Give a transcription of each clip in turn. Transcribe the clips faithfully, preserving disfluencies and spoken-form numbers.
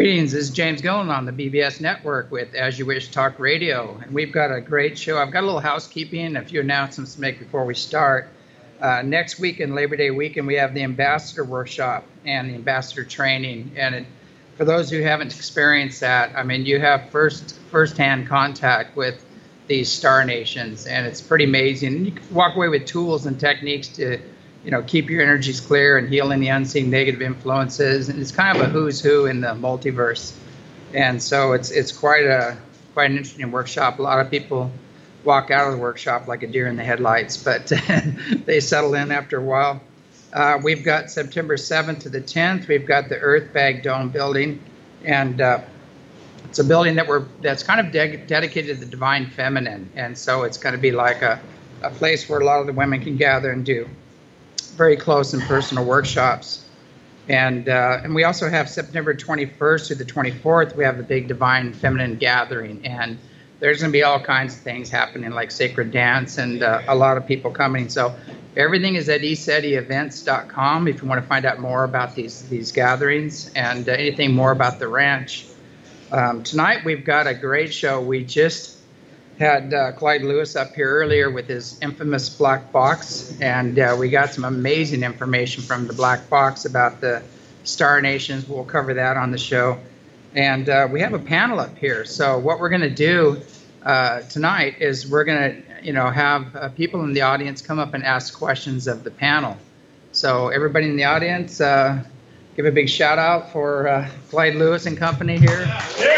Greetings, this is James Gillen on the B B S Network with As You Wish Talk Radio, and we've got a great show. I've got a little housekeeping, a few announcements to make before we start. Uh, next weekend, Labor Day weekend, we have the Ambassador Workshop and the Ambassador Training, and it, for those who haven't experienced that, I mean, you have first first-hand contact with these star nations, and it's pretty amazing. And you can walk away with tools and techniques to, you know, keep your energies clear and heal any unseen negative influences. And it's kind of a who's who in the multiverse. And so it's it's quite a quite an interesting workshop. A lot of people walk out of the workshop like a deer in the headlights, but they settle in after a while. Uh, we've got September seventh to the tenth. We've got the Earth Bag Dome building, and uh, it's a building that we're that's kind of de- dedicated to the divine feminine. And so it's going to be like a, a place where a lot of the women can gather and do very close and personal workshops. And uh, and we also have September twenty-first to the twenty-fourth, we have the big Divine Feminine Gathering. And there's going to be all kinds of things happening, like sacred dance and uh, a lot of people coming. So everything is at e seti events dot com if you want to find out more about these, these gatherings and uh, anything more about the ranch. Um, tonight we've got a great show. We just had uh, Clyde Lewis up here earlier with his infamous black box, and uh, we got some amazing information from the black box about the star nations. We'll cover that on the show. And uh, we have a panel up here. So what we're going to do uh, tonight is we're going to, you know, have uh, people in the audience come up and ask questions of the panel. So everybody in the audience, uh, give a big shout out for uh, Clyde Lewis and company here. Yeah.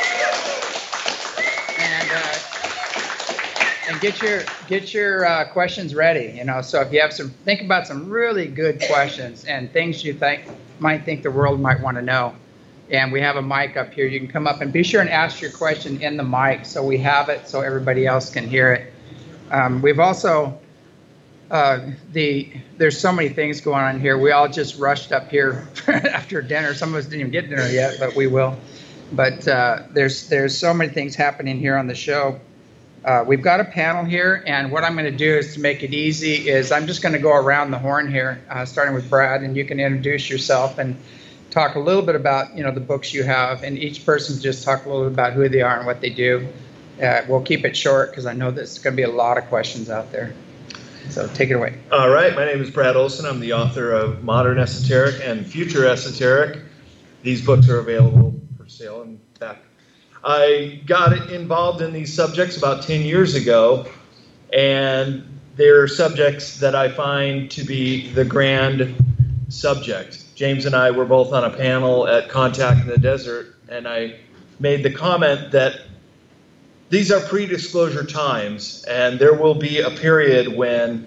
And get your get your uh, questions ready, you know. So if you have some, think about some really good questions and things you think might think the world might want to know. And we have a mic up here. You can come up and be sure and ask your question in the mic, so we have it, so everybody else can hear it. Um, we've also uh, the there's so many things going on here. We all just rushed up here after dinner. Some of us didn't even get dinner yet, but we will. But uh, there's there's so many things happening here on the show. Uh, we've got a panel here, and what I'm going to do is to make it easy is I'm just going to go around the horn here, uh, starting with Brad, and you can introduce yourself and talk a little bit about, you know, the books you have, and each person just talk a little bit about who they are and what they do. Uh, we'll keep it short because I know there's going to be a lot of questions out there. So take it away. All right. My name is Brad Olson. I'm the author of Modern Esoteric and Future Esoteric. These books are available for sale in back. I got involved in these subjects about ten years ago, and they're subjects that I find to be the grand subject. James and I were both on a panel at Contact in the Desert, and I made the comment that these are pre-disclosure times, and there will be a period when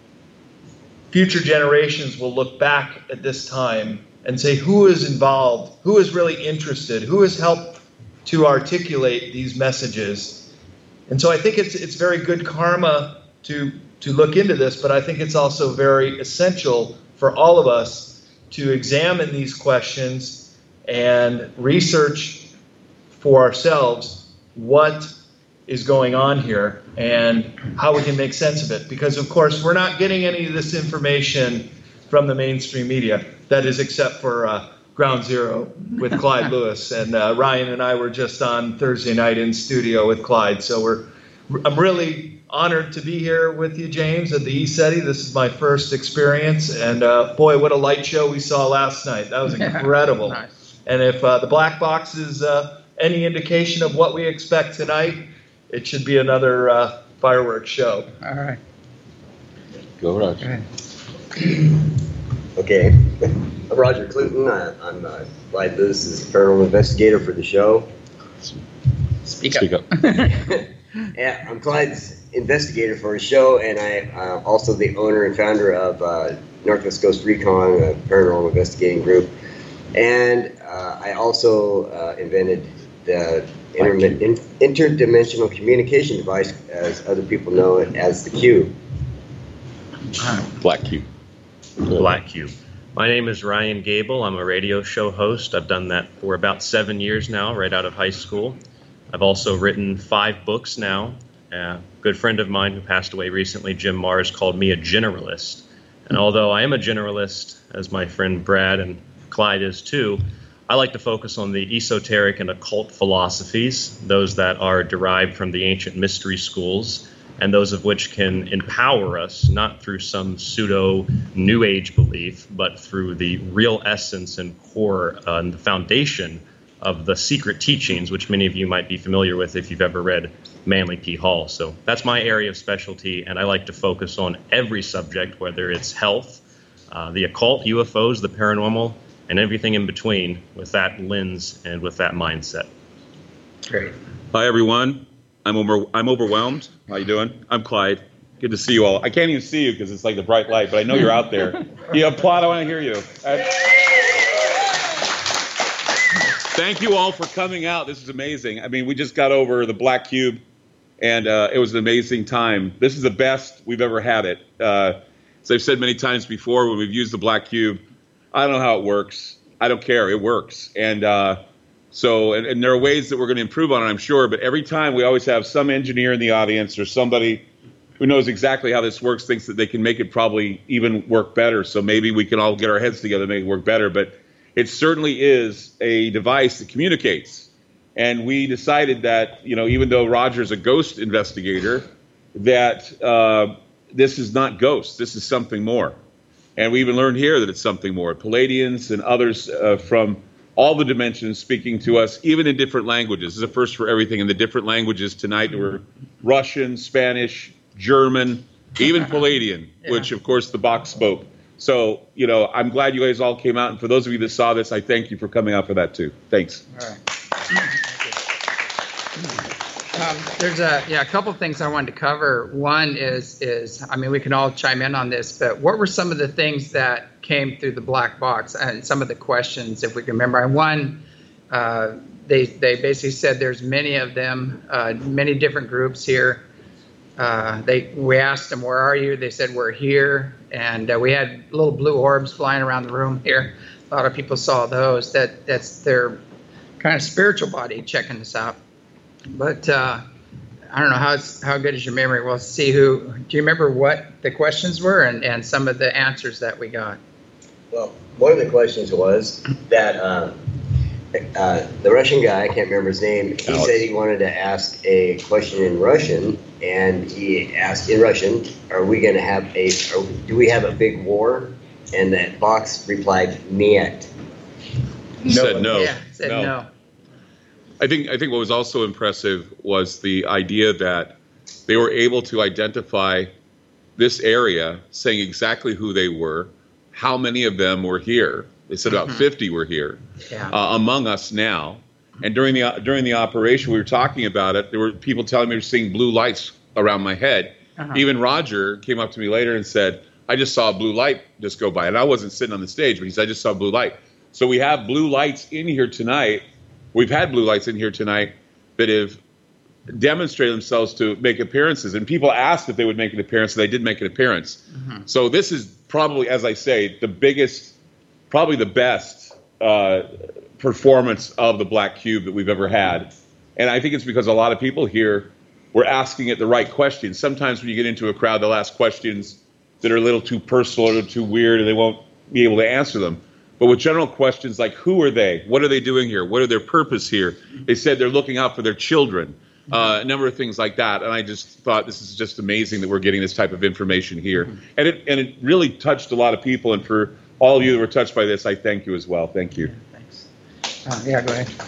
future generations will look back at this time and say, who is involved, who is really interested, who has helped to articulate these messages. And so I think it's it's very good karma to to look into this, but I think it's also very essential for all of us to examine these questions and research for ourselves what is going on here and how we can make sense of it. Because of course we're not getting any of this information from the mainstream media. That is, except for uh, Ground Zero with Clyde Lewis, and uh, Ryan and I were just on Thursday night in studio with Clyde. So we're, I'm really honored to be here with you, James, at the E SETI. This is my first experience, and uh, boy, what a light show we saw last night. That was incredible. Nice. And if uh, the black box is uh, any indication of what we expect tonight, it should be another uh, fireworks show. All right. Go, Roger. Okay, I'm Roger Cluton. I, I'm uh, Clyde Lewis, is a paranormal investigator for the show. Speak, Speak up. up. Yeah, I'm Clyde's investigator for the show, and I'm uh, also the owner and founder of uh, Northwest Ghost Recon, a paranormal investigating group. And uh, I also uh, invented the intermi- in- interdimensional communication device, as other people know it as the Q. Black Q. Black Cube. My name is Ryan Gable. I'm a radio show host. I've done that for about seven years now, right out of high school. I've also written five books now. A good friend of mine who passed away recently, Jim Mars, called me a generalist. And although I am a generalist, as my friend Brad and Clyde is too, I like to focus on the esoteric and occult philosophies, those that are derived from the ancient mystery schools, and those of which can empower us, not through some pseudo New Age belief, but through the real essence and core uh, and the foundation of the secret teachings, which many of you might be familiar with if you've ever read Manly P. Hall. So that's my area of specialty, and I like to focus on every subject, whether it's health, uh, the occult, U F Os, the paranormal, and everything in between, with that lens and with that mindset. Great. Hi, everyone. I'm over, I'm overwhelmed. How you doing? I'm Clyde. Good to see you all. I can't even see you because it's like the bright light, but I know you're out there. You applaud. I want to hear you. Uh, thank you all for coming out. This is amazing. I mean, we just got over the Black Cube, and uh, it was an amazing time. This is the best we've ever had it. Uh, as I've said many times before, when we've used the Black Cube, I don't know how it works. I don't care. It works. And uh, so, and, and there are ways that we're going to improve on it, I'm sure. But every time we always have some engineer in the audience or somebody who knows exactly how this works, thinks that they can make it probably even work better. So maybe we can all get our heads together and make it work better. But it certainly is a device that communicates. And we decided that, you know, even though Roger's a ghost investigator, that uh, this is not ghosts. This is something more. And we even learned here that it's something more. Palladians and others uh, from all the dimensions speaking to us, even in different languages. This is a first for everything in the different languages tonight. There were Russian, Spanish, German, even Palladian, yeah. Which, of course, the box spoke. So, you know, I'm glad you guys all came out. And for those of you that saw this, I thank you for coming out for that, too. Thanks. All right. Um, there's a yeah a couple things I wanted to cover. One is is I mean we can all chime in on this, but what were some of the things that came through the black box and some of the questions, if we can remember? And one, uh, they they basically said there's many of them, uh, many different groups here. Uh, they we asked them, where are you? They said we're here, and uh, we had little blue orbs flying around the room here. A lot of people saw those. That that's their kind of spiritual body checking us out. But uh, I don't know, how how good is your memory? We'll see who. Do you remember what the questions were and, and some of the answers that we got? Well, one of the questions was that uh, uh, the Russian guy, I can't remember his name, he Alex. said he wanted to ask a question in Russian, and he asked in Russian, are we going to have a, are, do we have a big war? And that box replied, niet. You said no. Yeah, said no. no. I think I think what was also impressive was the idea that they were able to identify this area, saying exactly who they were, how many of them were here. They said about mm-hmm. fifty were here yeah. uh, among us now. And during the during the operation, we were talking about it. There were people telling me they were seeing blue lights around my head. Uh-huh. Even Roger came up to me later and said, "I just saw a blue light just go by," and I wasn't sitting on the stage, but he said, "I just saw a blue light." So we have blue lights in here tonight. We've had blue lights in here tonight that have demonstrated themselves to make appearances. And people asked if they would make an appearance, and they did make an appearance. Mm-hmm. So this is probably, as I say, the biggest, probably the best uh, performance of the Black Cube that we've ever had. And I think it's because a lot of people here were asking it the right questions. Sometimes when you get into a crowd, they'll ask questions that are a little too personal or too weird, and they won't be able to answer them. But with general questions like, who are they? What are they doing here? What are their purpose here? They said they're looking out for their children, uh, a number of things like that. And I just thought this is just amazing that we're getting this type of information here. And it and it really touched a lot of people. And for all of you that were touched by this, I thank you as well. Thank you. Thanks. Uh, yeah, go ahead.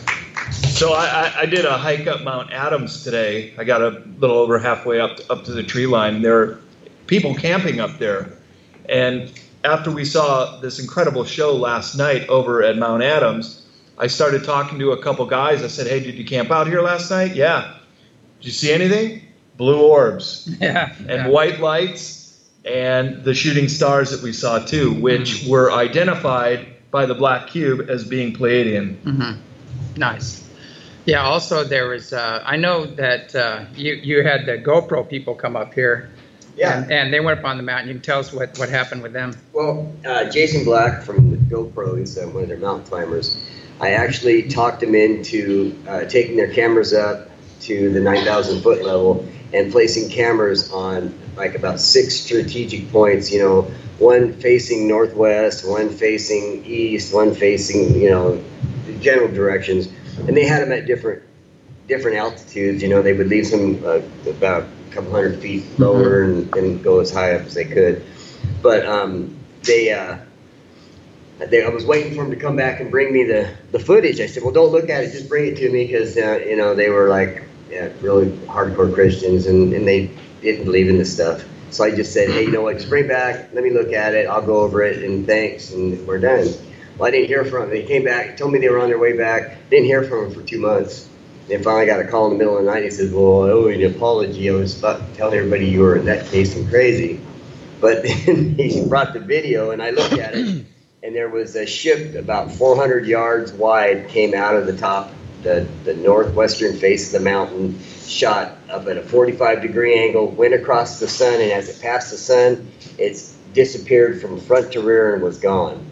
So I, I did a hike up Mount Adams today. I got a little over halfway up to, up to the tree line. There are people camping up there. And after we saw this incredible show last night over at Mount Adams, I started talking to a couple guys. I said, hey, did you camp out here last night? Yeah. Did you see anything? Blue orbs. Yeah. And yeah. white lights and the shooting stars that we saw too, which mm-hmm. were identified by the Black Cube as being Pleiadian. Mm-hmm. Nice. Yeah, also there was, uh, I know that uh, you, you had the GoPro people come up here. Yeah. And, and they went up on the mountain. You can tell us what, what happened with them. Well, uh, Jason Black from the GoPro, he's uh, one of their mountain climbers. I actually talked him into uh, taking their cameras up to the nine thousand foot level and placing cameras on like about six strategic points, you know, one facing northwest, one facing east, one facing, you know, general directions, and they had them at different different altitudes. You know, they would leave some uh, about a couple hundred feet lower and, and go as high up as they could. But um, they, uh, they, I was waiting for them to come back and bring me the, the footage. I said, well, don't look at it, just bring it to me, because uh, you know, they were like yeah, really hardcore Christians, and, and they didn't believe in this stuff. So I just said, hey, you know what, just bring it back, let me look at it, I'll go over it, and thanks, and we're done. Well, I didn't hear from them. They came back, told me they were on their way back, didn't hear from them for two months. Then finally got a call in the middle of the night. He says, well, I owe you an apology. I was about telling everybody you were in that case and crazy. But then he brought the video, and I looked at it, and there was a ship about four hundred yards wide came out of the top, the, the northwestern face of the mountain, shot up at a forty-five degree angle, went across the sun, and as it passed the sun, it's disappeared from front to rear and was gone.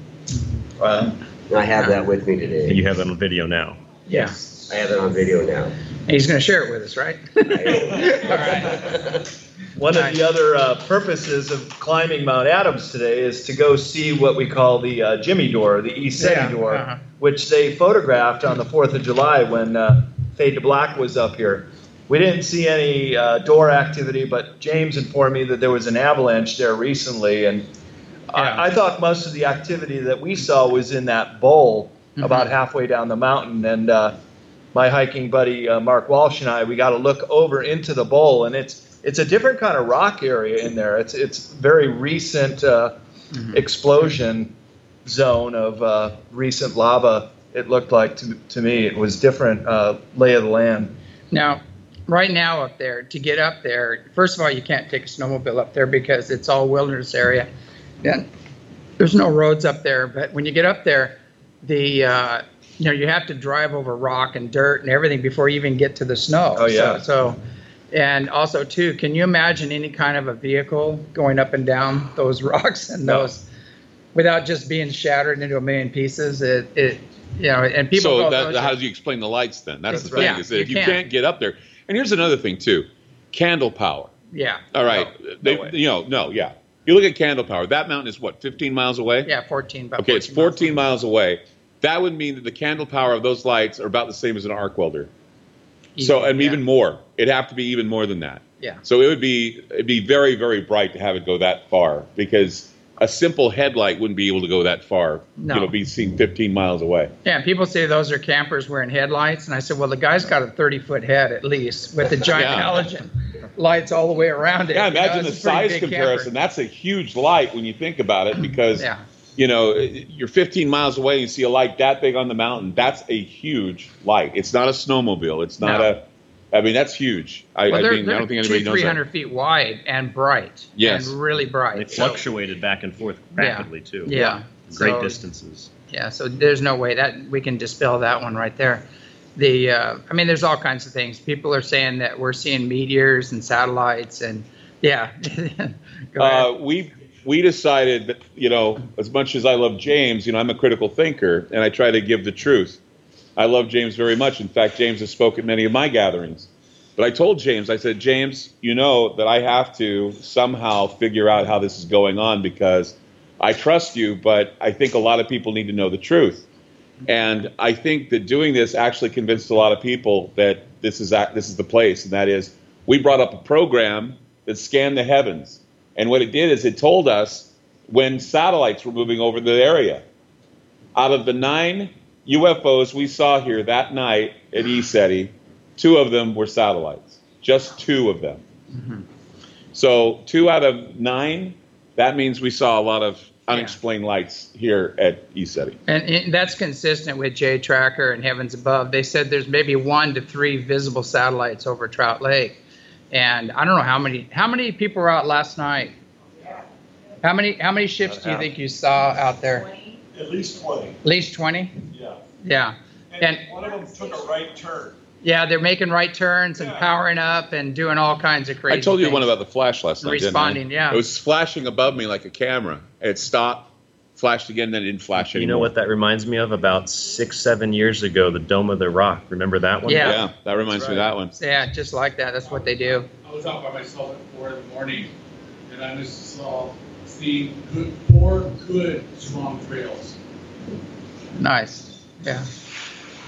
Wow. And I have that with me today. And you have it on video now. Yeah. I have it on video now. And he's going to share it with us, right? All right. One of the other uh, purposes of climbing Mount Adams today is to go see what we call the uh, Jimmy Door, the East Seti Yeah, Door, uh-huh. which they photographed on the fourth of July when uh, Fade to Black was up here. We didn't see any uh, door activity, but James informed me that there was an avalanche there recently, and Yeah. I, I thought most of the activity that we saw was in that bowl Mhm. about halfway down the mountain, and uh, my hiking buddy uh, Mark Walsh and I, we got to look over into the bowl, and it's it's a different kind of rock area in there. It's it's very recent uh, Mhm. explosion zone of uh, recent lava. It looked like to, to me it was different uh, lay of the land. Now, right now up there, to get up there, first of all, you can't take a snowmobile up there because it's all wilderness area. And there's no roads up there. But when you get up there, the uh, you know, you have to drive over rock and dirt and everything before you even get to the snow. Oh, yeah. So, so and also too, can you imagine any kind of a vehicle going up and down those rocks and No. those without just being shattered into a million pieces? It, it you know, and people. So go, that, "Oh, how do you explain the lights then? That's, That's the thing, right. is that You if you can't. can't get up there, and here's another thing too, candle power. yeah. All right, No, they, no way. you know, no, yeah. You look at candle power. That mountain is what, fifteen miles away? Yeah, fourteen. About Okay, it's fourteen miles away. That would mean that the candle power of those lights are about the same as an arc welder. So, and yeah. even more. It'd have to be even more than that. Yeah. So it would be it'd be very, very bright to have it go that far, because a simple headlight wouldn't be able to go that far. No. You know, be seen fifteen miles away. Yeah, and people say those are campers wearing headlights, and I said, well, the guy's got a thirty foot head at least with the giant Yeah. halogen lights all the way around it. Yeah, You know, imagine the it's a pretty size big comparison. camper. That's a huge light when you think about it, because Yeah. you know, you're fifteen miles away and you see a light that big on the mountain. That's a huge light. It's not a snowmobile. It's not No. a, I mean, that's huge. I, Well, I they're, mean, they're I don't think anybody two, knows three that. hundred feet wide and bright. Yes. And really bright. They So- fluctuated back and forth rapidly too. Yeah. Great So- distances. Yeah, so there's no way that we can dispel that one right there. The, uh, I mean, there's all kinds of things. People are saying that we're seeing meteors and satellites, and yeah. Go ahead. Uh, we we decided that, you know, as much as I love James, you know, I'm a critical thinker and I try to give the truth. I love James very much. In fact, James has spoken at many of my gatherings. But I told James, I said, James, you know that I have to somehow figure out how this is going on, because I trust you, but I think a lot of people need to know the truth. And I think that doing this actually convinced a lot of people that this is this is the place, and that is, we brought up a program that scanned the heavens. And what it did is it told us when satellites were moving over the area. Out of the nine U F Os we saw here that night at ECETI, two of them were satellites. Just two of them. Mm-hmm. So two out of nine, that means we saw a lot of unexplained lights here at ECETI. And it, that's consistent with J Tracker and Heavens Above. They said there's maybe one to three visible satellites over Trout Lake. And I don't know how many how many people were out last night. How many how many ships do you think you saw out there? At least twenty, At least twenty? yeah. Yeah. And, And- one of them took a right turn. Yeah, they're making right turns and Yeah. powering up and doing all kinds of crazy I told you things. one about the flash last night, Responding, didn't I? yeah. It was flashing above me like a camera. It stopped, flashed again, then it didn't flash anymore. You know what that reminds me of? About six, seven years ago, the Dome of the Rock. Remember that one? Yeah. Yeah, that reminds me of that one. Yeah, just like that. That's what they do. I was out by myself at four in the morning, and I just saw, see good, four good strong trails. Nice. Yeah.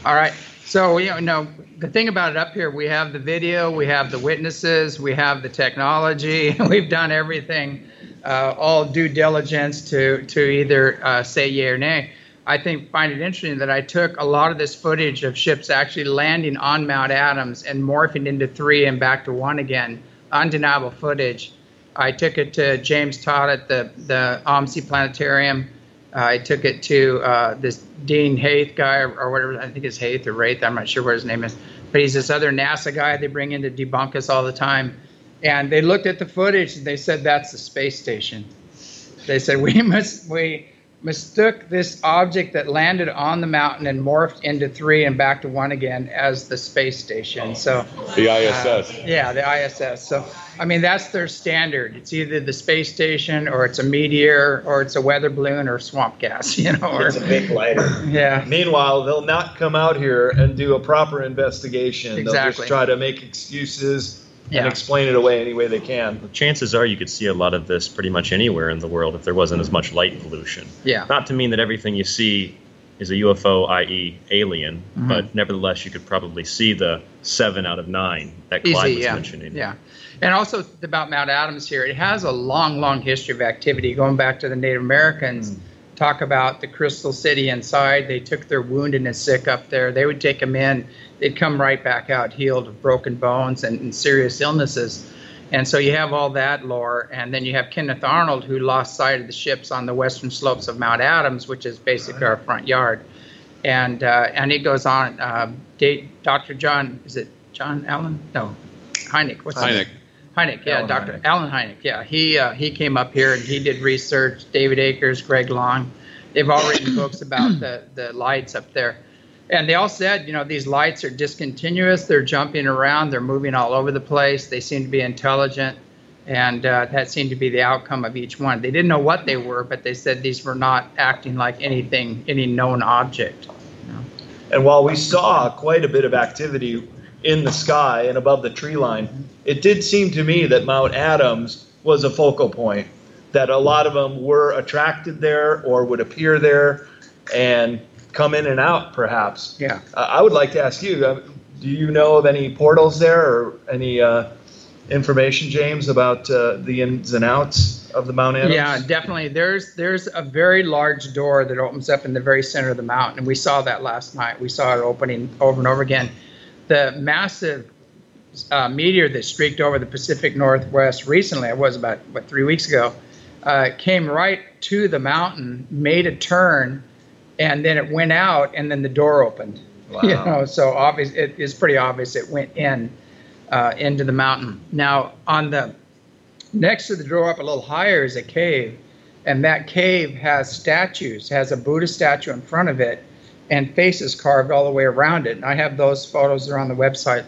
All right. So, you know, the thing about it up here, we have the video, we have the witnesses, we have the technology, we've done everything, uh, all due diligence to, to either uh, say yay or nay. I think find it interesting that I took a lot of this footage of ships actually landing on Mount Adams and morphing into three and back to one again, undeniable footage. I took it to James Todd at the, the O M S I Planetarium. Uh, I took it to uh, this Dean Haith guy, or, or whatever, I think it's Haith or Wraith, I'm not sure what his name is, but he's this other NASA guy they bring in to debunk us all the time. And they looked at the footage and they said, that's the space station. They said, we must, we mistook this object that landed on the mountain and morphed into three and back to one again as the space station. So The I S S. Uh, yeah, the I S S. So, I mean, that's their standard. It's either the space station or it's a meteor or it's a weather balloon or swamp gas, you know. Or, It's a big lighter. yeah. Meanwhile, they'll not come out here and do a proper investigation. They'll Exactly. just try to make excuses Yeah. and explain it away any way they can. Chances are you could see a lot of this pretty much anywhere in the world if there wasn't as much light pollution. Yeah. Not to mean that everything you see is a U F O, that is alien, Mhm. but nevertheless you could probably see the seven out of nine that Clyde Easy, was yeah. mentioning. Yeah. And also about Mount Adams here, it has a long, long history of activity going back to the Native Americans. Talk about the Crystal City inside. They took their wounded and sick up there. They would take them in. They'd come right back out healed of broken bones and, and serious illnesses. And so you have all that lore. And then you have Kenneth Arnold, who lost sight of the ships on the western slopes of Mount Adams, which is basically our front yard. And uh, and it goes on. Uh, Doctor John, is it John Allen? No, Hynek. What's his name? Hynek. Hynek, yeah, Alan Doctor Hynek. Alan Hynek, yeah. He uh, he came up here and he did research. David Akers, Greg Long, they've all written books about the the lights up there, and they all said, you know, these lights are discontinuous. They're jumping around. They're moving all over the place. They seem to be intelligent, and uh, that seemed to be the outcome of each one. They didn't know what they were, but they said these were not acting like anything, any known object. You know? And while we saw quite a bit of activity in the sky and above the tree line, it did seem to me that Mount Adams was a focal point, that a lot of them were attracted there or would appear there and come in and out perhaps. Yeah. Uh, I would like to ask you, uh, do you know of any portals there or any uh, information, James, about uh, the ins and outs of the Mount Adams? Yeah, definitely. There's there's a very large door that opens up in the very center of the mountain, and we saw that last night. We saw it opening over and over again. The massive uh, meteor that streaked over the Pacific Northwest recently, it was about, what, three weeks ago, uh, came right to the mountain, made a turn, and then it went out, and then the door opened. Wow. You know, so obvious, it is pretty obvious it went in uh, into the mountain. Now, on the next to the door up a little higher is a cave, and that cave has statues, has a Buddha statue in front of it, and faces carved all the way around it. And I have those photos. They're on the website.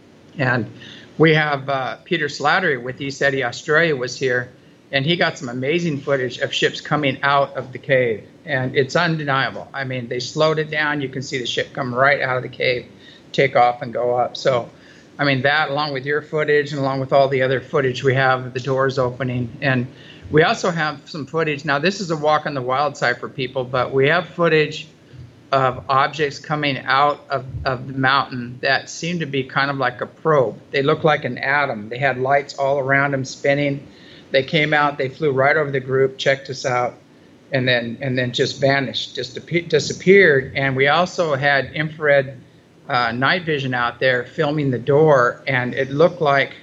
And we have uh, Peter Slattery with ECETI Australia was here, and he got some amazing footage of ships coming out of the cave. And it's undeniable. I mean, they slowed it down. You can see the ship come right out of the cave, take off and go up. So, I mean, that along with your footage and along with all the other footage we have of the doors opening. And we also have some footage. Now, this is a walk on the wild side for people, but we have footage of objects coming out of, of the mountain that seem to be kind of like a probe. They look like an atom. They had lights all around them spinning. They came out, they flew right over the group, checked us out, and then and then just vanished, just disappeared. And we also had infrared uh, night vision out there filming the door, and it looked like,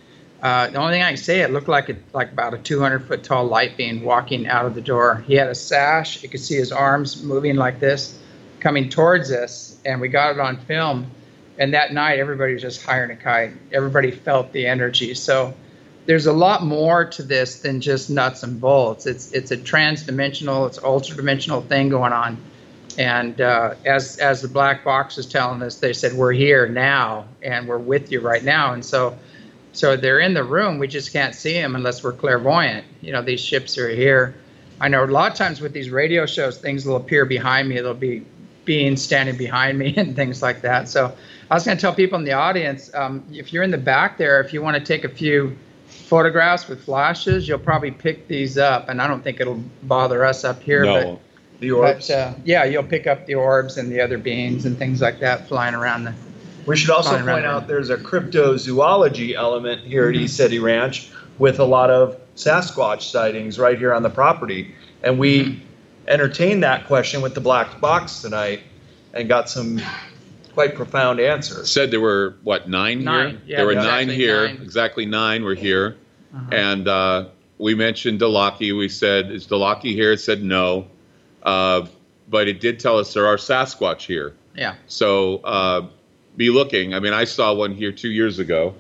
uh, the only thing I can say, it looked like a, like about a two hundred foot tall light being walking out of the door. He had a sash. You could see his arms moving like this, coming towards us, and we got it on film. And that night, everybody was just higher than a kite. Everybody felt the energy. So there's a lot more to this than just nuts and bolts. It's it's a trans-dimensional, it's ultra-dimensional thing going on. And uh, as as the black box is telling us, they said, we're here now, and we're with you right now. And so so they're in the room. We just can't see them unless we're clairvoyant. You know, these ships are here. I know a lot of times with these radio shows, things will appear behind me. There'll be beings standing behind me and things like that. So I was going to tell people in the audience, um, if you're in the back there, if you want to take a few photographs with flashes, you'll probably pick these up. And I don't think it'll bother us up here. No. But The orbs. But, uh, yeah, you'll pick up the orbs and the other beings and things like that flying around the. We should also flying around point the- out there's a cryptozoology element here at East City Ranch with a lot of Sasquatch sightings right here on the property. And we entertained that question with the black box tonight and got some quite profound answers. Said there were, what, nine, Nine, here? yeah, there were exactly nine here. nine. Exactly nine were here. Uh-huh. And uh, we mentioned Dalaki. We said, is Dalaki here? It said no. Uh, but it did tell us there are Sasquatch here. Yeah. So uh, be looking. I mean, I saw one here two years ago.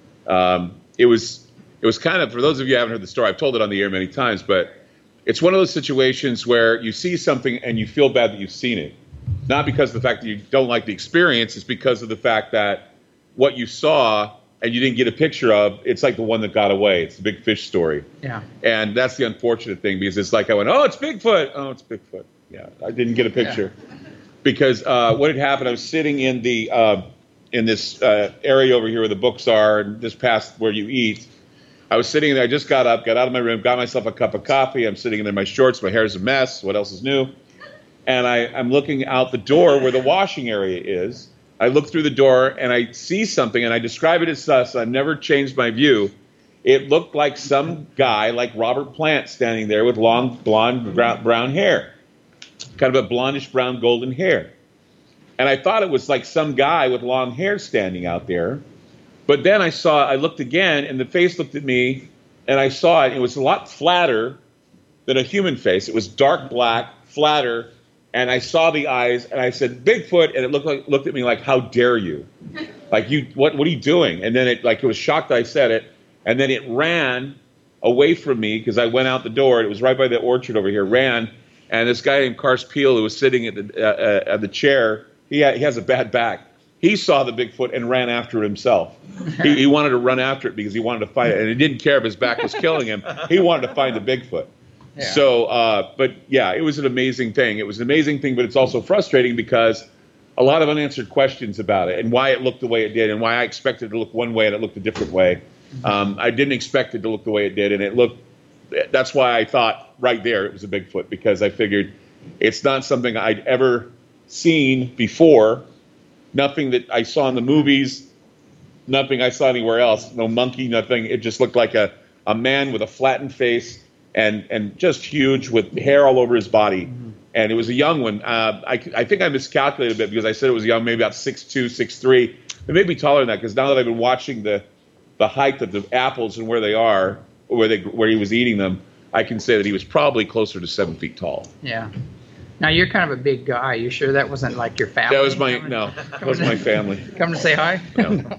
Um, it was it was kind of, for those of you who haven't heard the story, I've told it on the air many times, but it's one of those situations where you see something and you feel bad that you've seen it. Not because of the fact that you don't like the experience, it's because of the fact that what you saw and you didn't get a picture of, it's like the one that got away. It's the big fish story. Yeah. And that's the unfortunate thing, because it's like I went, oh, it's Bigfoot. Oh, it's Bigfoot. Yeah, I didn't get a picture. Because uh, what had happened, I was sitting in the uh, in this uh, area over here where the books are, and just past where you eat. I was sitting there. I just got up, got out of my room, got myself a cup of coffee. I'm sitting in my shorts. My hair's a mess. What else is new? And I, I'm looking out the door where the washing area is. I look through the door and I see something, and I describe it as sus. I've never changed my view. It looked like some guy, like Robert Plant, standing there with long blonde brown, brown hair, kind of a blondish brown golden hair. And I thought it was like some guy with long hair standing out there. But then I saw, I looked again, and the face looked at me, and I saw it. It was a lot flatter than a human face. It was dark black, flatter, and I saw the eyes, and I said, Bigfoot, and it looked like looked at me like, how dare you? Like, you, what what are you doing? And then it, like, it was shocked that I said it, and then it ran away from me, because I went out the door, and it was right by the orchard over here, ran, and this guy named Cars Peel, who was sitting at the, uh, uh, at the chair, he, had, he has a bad back. He saw the Bigfoot and ran after it himself. He, he wanted to run after it because he wanted to fight it, and he didn't care if his back was killing him. He wanted to find the Bigfoot. Yeah. So, uh, but yeah, it was an amazing thing. It was an amazing thing, but it's also frustrating because a lot of unanswered questions about it and why it looked the way it did and why I expected it to look one way and it looked a different way. Um, I didn't expect it to look the way it did, and it looked, that's why I thought right there it was a Bigfoot, because I figured it's not something I'd ever seen before. Nothing that I saw in the movies, nothing I saw anywhere else, no monkey, nothing. It just looked like a, a man with a flattened face and, and just huge with hair all over his body. Mm-hmm. And it was a young one. Uh, I, I think I miscalculated a bit because I said it was young, maybe about six two, six three. It may be taller than that, because now that I've been watching the, the height of the apples and where they are, where they where he was eating them, I can say that he was probably closer to seven feet tall. Yeah. Now, you're kind of a big guy. You sure that wasn't like your family? That was my, coming- no, that was my family. Come to say hi? No.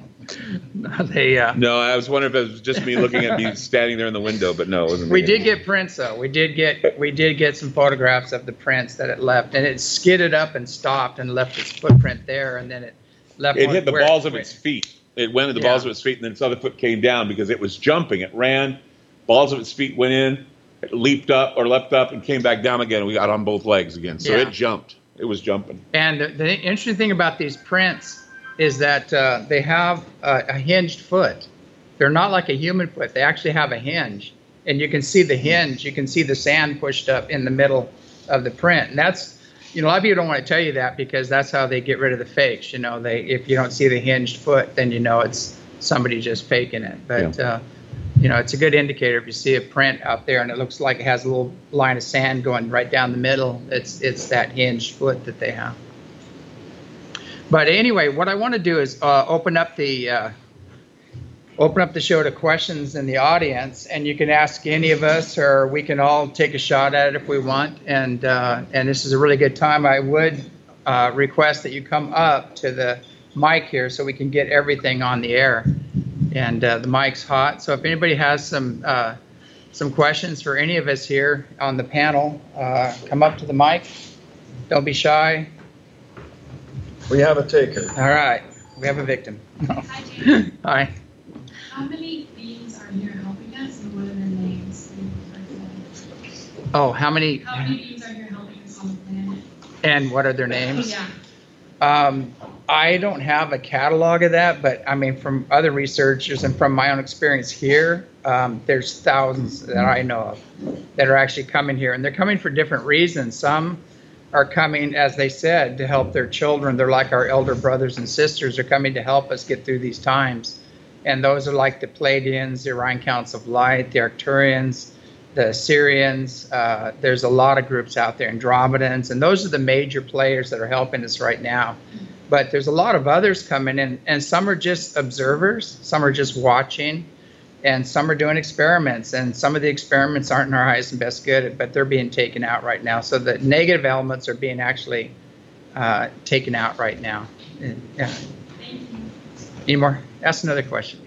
they, uh, No, I was wondering if it was just me looking at me standing there in the window, but no, it wasn't we me. did get prints, though. We did get we did get some photographs of the prints that it left, and it skidded up and stopped and left its footprint there, and then it left. It one hit the where balls of went. its feet. It went at the Yeah. balls of its feet, and then its other foot came down because it was jumping. It ran, balls of its feet went in, it leaped up or leapt up and came back down again. And we got on both legs again. So Yeah. it jumped. It was jumping. And the, the interesting thing about these prints is that uh, they have a, a hinged foot. They're not like a human foot. They actually have a hinge. And you can see the hinge. You can see the sand pushed up in the middle of the print. And that's, you know, a lot of people don't want to tell you that because that's how they get rid of the fakes. You know, they if you don't see the hinged foot, then you know it's somebody just faking it. But, Yeah. uh, you know, it's a good indicator if you see a print out there and it looks like it has a little line of sand going right down the middle. It's it's that hinged foot that they have. But anyway, what I want to do is uh, open up the uh, open up the show to questions in the audience, and you can ask any of us, or we can all take a shot at it if we want. And uh, and this is a really good time. I would uh, request that you come up to the mic here so we can get everything on the air. And uh, the mic's hot, so if anybody has some uh, some questions for any of us here on the panel, uh, come up to the mic. Don't be shy. We have a taker. All right, we have a victim. Hi, James. Hi. How many beings are here helping us, and what are their names? Oh, how many? How many beings are here helping us on the planet? And what are their names? Yeah. Um, I don't have a catalog of that, but I mean, from other researchers and from my own experience here, um, there's thousands that I know of that are actually coming here, and they're coming for different reasons. Some are coming, as they said, to help their children. They're like our elder brothers and sisters. They're coming to help us get through these times. And those are like the Pleiadians, the Orion Counts of Light, the Arcturians, the Syrians. Uh, there's a lot of groups out there, Andromedans, and those are the major players that are helping us right now. But there's a lot of others coming in, and some are just observers, some are just watching, and some are doing experiments. And some of the experiments aren't in our highest and best good, but they're being taken out right now. So the negative elements are being actually uh, taken out right now. And, yeah. Thank you. Any more? Ask another question.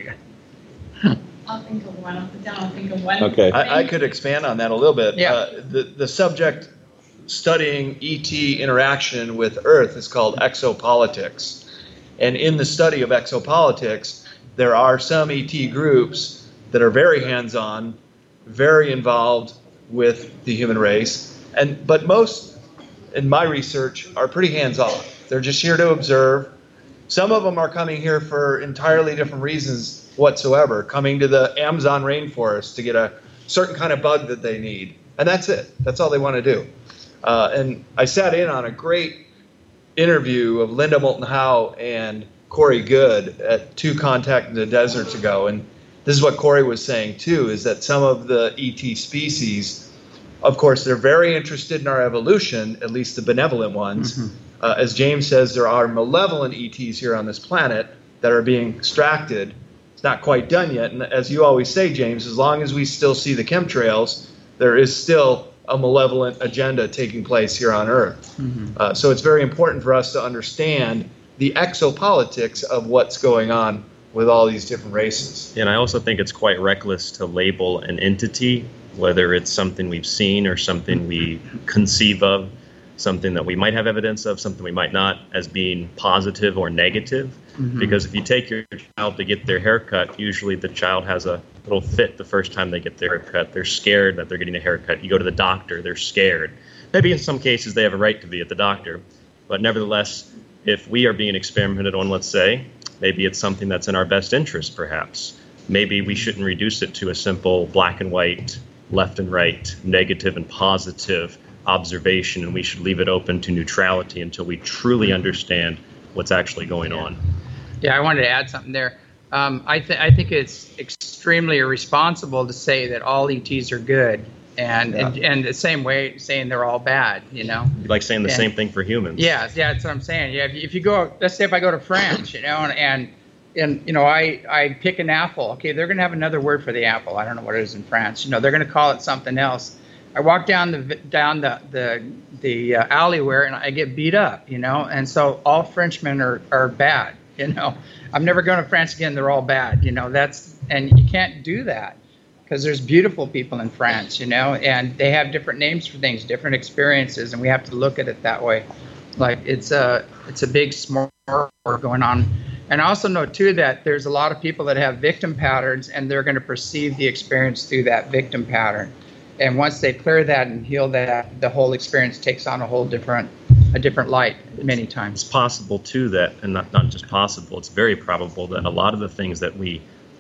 I'll think of one. I'll put down. I'll think of one. Okay. I, I could expand on that a little bit. Yeah. Uh, the, the subject studying E T interaction with Earth is called exopolitics. And in the study of exopolitics, there are some E T groups that are very hands-on, very involved with the human race. And but most, in my research, are pretty hands-off. They're just here to observe. Some of them are coming here for entirely different reasons whatsoever, coming to the Amazon rainforest to get a certain kind of bug that they need. And that's it. That's all they want to do. Uh, and I sat in on a great interview of Linda Moulton Howe and Corey Good at Two Contact in the Deserts ago. And this is what Corey was saying, too, is that some of the E T species, of course, they're very interested in our evolution, at least the benevolent ones. Mm-hmm. Uh, as James says, there are malevolent E Ts here on this planet that are being extracted. It's not quite done yet. And as you always say, James, as long as we still see the chemtrails, there is still a malevolent agenda taking place here on Earth. Mm-hmm. Uh, so it's very important for us to understand the exopolitics of what's going on with all these different races. And I also think it's quite reckless to label an entity, whether it's something we've seen or something we conceive of, something that we might have evidence of, something we might not, as being positive or negative. Mm-hmm. Because if you take your child to get their haircut, usually the child has a little fit the first time they get their haircut. They're scared that they're getting a haircut. You go to the doctor, they're scared. Maybe in some cases they have a right to be at the doctor. But nevertheless, if we are being experimented on, let's say, maybe it's something that's in our best interest, perhaps. Maybe we shouldn't reduce it to a simple black and white, left and right, negative and positive observation, and we should leave it open to neutrality until we truly understand what's actually going on. Yeah, I wanted to add something there. Um, I, th- I think it's extremely irresponsible to say that all E Ts are good, and, yeah. and and the same way saying they're all bad, you know? Like saying the and, same thing for humans. Yeah, yeah, that's what I'm saying. Yeah, if you, if you go, let's say if I go to France, you know, and, and and you know, I, I pick an apple. Okay, they're going to have another word for the apple. I don't know what it is in France. You know, they're going to call it something else. I walk down the down the the, the uh, alleyway and I get beat up, you know, and so all Frenchmen are, are bad, you know. I'm never going to France again. They're all bad, you know. That's and you can't do that because there's beautiful people in France, you know, and they have different names for things, different experiences, and we have to look at it that way. Like it's a it's a big smart war going on. And I also know too that there's a lot of people that have victim patterns, and they're going to perceive the experience through that victim pattern. And once they clear that and heal that, the whole experience takes on a whole different, a different light many times. It's possible too that, and not, not just possible, it's very probable that a lot of the things that we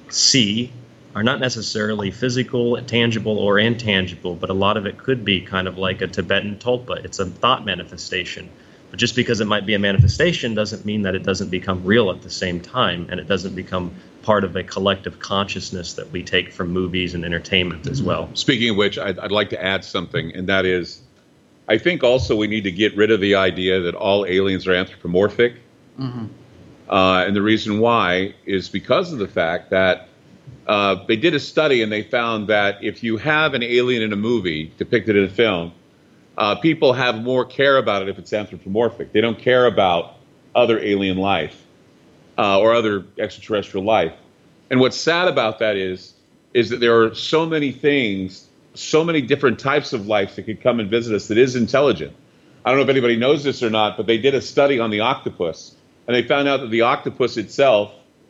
see are not necessarily physical, tangible, or intangible, but a lot of it could be kind of like a Tibetan tulpa. It's a thought manifestation. But just because it might be a manifestation doesn't mean that it doesn't become real at the same time, and it doesn't become part of a collective consciousness that we take from movies and entertainment as well. Speaking of which, I'd, I'd like to add something, and that is, I think also we need to get rid of the idea that all aliens are anthropomorphic. Mm-hmm. Uh, and the reason why is because of the fact that uh, they did a study and they found that if you have an alien in a movie depicted in a film, uh, people have more care about it if it's anthropomorphic. They don't care about other alien life. Uh, or other extraterrestrial life. And what's sad about that is, is that there are so many things, so many different types of life that could come and visit us that is intelligent. I don't know if anybody knows this or not, but they did a study on the octopus, and they found out that the octopus itself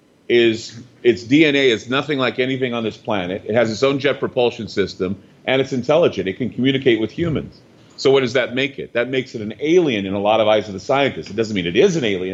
is, its D N A is nothing like anything on this planet. It has its own jet propulsion system, and it's intelligent. It can communicate with humans. So what does that make it? That makes it an alien in a lot of eyes of the scientists. It doesn't mean it is an alien.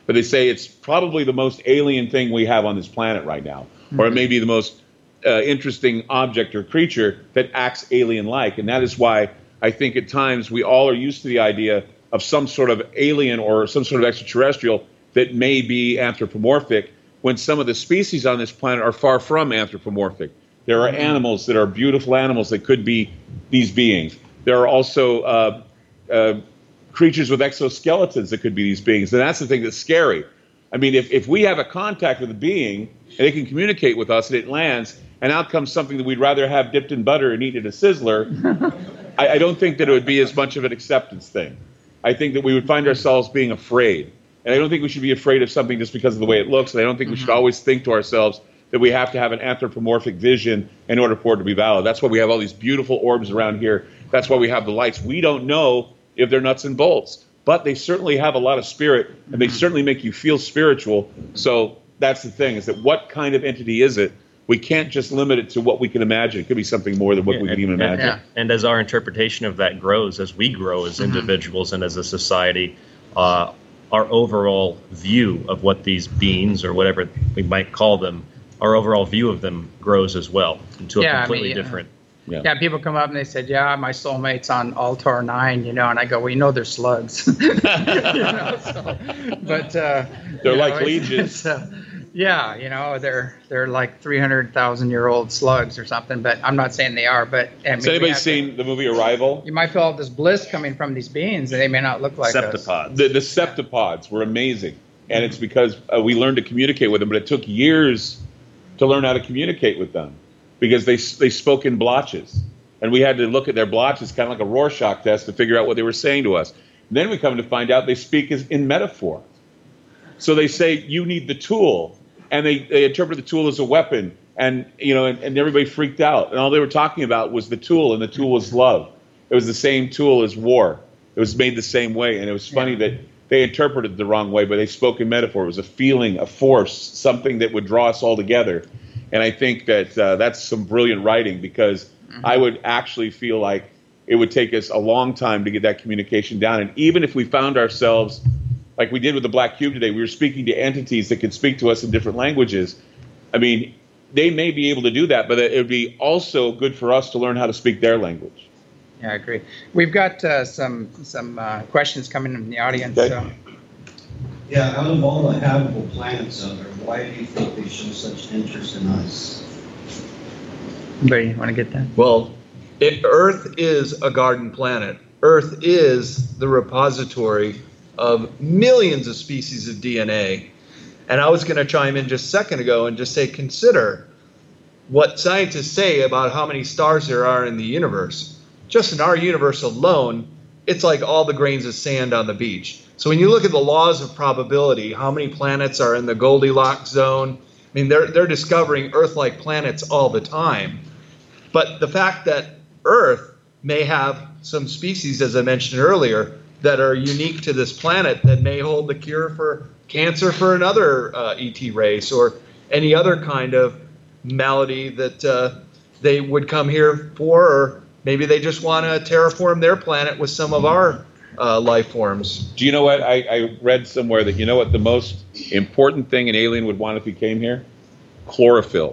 but they say it's probably the most alien thing we have on this planet right now, or it may be the most uh, interesting object or creature that acts alien-like. And that is why I think at times we all are used to the idea of some sort of alien or some sort of extraterrestrial that may be anthropomorphic, when some of the species on this planet are far from anthropomorphic. There are animals that are beautiful animals that could be these beings. There are also uh, uh, creatures with exoskeletons that could be these beings. And that's the thing that's scary. I mean, if, if we have a contact with a being and they can communicate with us and it lands, and out comes something that we'd rather have dipped in butter and eaten at a sizzler, I, I don't think that it would be as much of an acceptance thing. I think that we would find ourselves being afraid. And I don't think we should be afraid of something just because of the way it looks. And I don't think we should always think to ourselves that we have to have an anthropomorphic vision in order for it to be valid. That's why we have all these beautiful orbs around here. That's why we have the lights. We don't know if they're nuts and bolts, but they certainly have a lot of spirit, and they certainly make you feel spiritual. So that's the thing, is that what kind of entity is it? We can't just limit it to what we can imagine. It could be something more than what Yeah, we and, can even imagine. And, and as our interpretation of that grows, as we grow as individuals and as a society, uh, our overall view of what these beings, or whatever we might call them, our overall view of them grows as well into a Yeah, I completely mean, yeah. different. Yeah. Yeah, people come up and they said, yeah, my soulmate's on Altar nine, you know, and I go, well, you know, they're slugs. You know, so, but, uh, They're you like know, it's- legions. it's, uh, yeah, you know, they're they're like three hundred thousand year old slugs or something, but I'm not saying they are, but I mean, Has we anybody have to- seen the movie Arrival? you might feel all this bliss coming from these beings, and they may not look like us. Septipods. The, the septipods were amazing. And it's because uh, we learned to communicate with them, but it took years to learn how to communicate with them, because they they spoke in blotches. And we had to look at their blotches, kind of like a Rorschach test, to figure out what they were saying to us. And then we come to find out they speak as, in metaphor. So they say, you need the tool. And they, they interpret the tool as a weapon. And, you know, and, and everybody freaked out. And all they were talking about was the tool, and the tool was love. It was the same tool as war. It was made the same way. And it was funny that they interpreted it the wrong way, but they spoke in metaphor. It was a feeling, a force, something that would draw us all together. And I think that uh, that's some brilliant writing, because I would actually feel like it would take us a long time to get that communication down. And even if we found ourselves, like we did with the Black Cube today, we were speaking to entities that could speak to us in different languages. I mean, they may be able to do that, but it would be also good for us to learn how to speak their language. Yeah, I agree. We've got uh, some some uh, questions coming from the audience. Okay. So. Yeah, out of all the habitable planets out there, why do you think they show such interest in us? Anybody want to get that? Well, it, Earth is a garden planet. Earth is the repository of millions of species of D N A. And I was going to chime in just a second ago and just say, consider what scientists say about how many stars there are in the universe. Just in our universe alone, it's like all the grains of sand on the beach. So when you look at the laws of probability, how many planets are in the Goldilocks zone? I mean, they're, they're discovering Earth-like planets all the time. But the fact that Earth may have some species, as I mentioned earlier, that are unique to this planet, that may hold the cure for cancer for another uh, E T race, or any other kind of malady that uh, they would come here for, or maybe they just want to terraform their planet with some of our uh, life forms. Do you know what? I, I read somewhere that, you know what the most important thing an alien would want if he came here? Chlorophyll.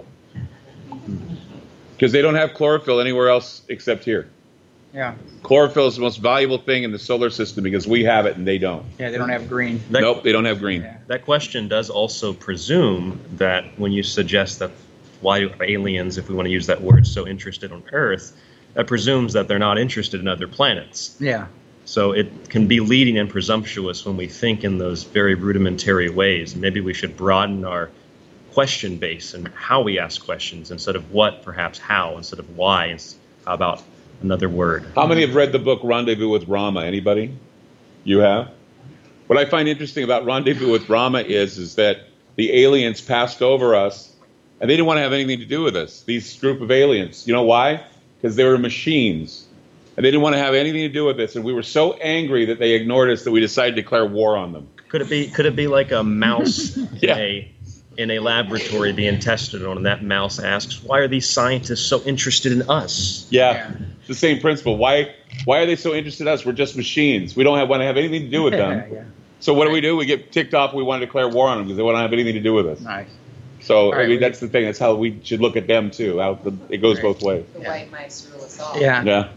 Because they don't have chlorophyll anywhere else except here. Yeah. Chlorophyll is the most valuable thing in the solar system, because we have it and they don't. Yeah, they don't have green. That, Nope, they don't have green. Yeah. That question does also presume that when you suggest that why do aliens, if we want to use that word, so interested on Earth, that presumes that they're not interested in other planets. Yeah. So it can be leading and presumptuous when we think in those very rudimentary ways. Maybe we should broaden our question base and how we ask questions, instead of what, perhaps how, instead of why. And how about another word? How many have read the book Rendezvous with Rama? Anybody? You have? What I find interesting about Rendezvous with Rama is, is that the aliens passed over us, and they didn't want to have anything to do with us, these group of aliens. You know why? Because they were machines. And they didn't want to have anything to do with us. And we were so angry that they ignored us that we decided to declare war on them. Could it be? Could it be like a mouse Yeah. in a in a laboratory being tested on, and that mouse asks, "Why are these scientists so interested in us?" Yeah, Yeah. it's the same principle. Why why are they so interested in us? We're just machines. We don't have, want to have anything to do with them. Yeah. So what do we do? We get ticked off. We want to declare war on them because they won't have anything to do with us. Nice. So right, I mean, we- that's the thing. That's how we should look at them too. How the, it goes Right. both ways. The Yeah. white mice rule us all. Yeah. Yeah.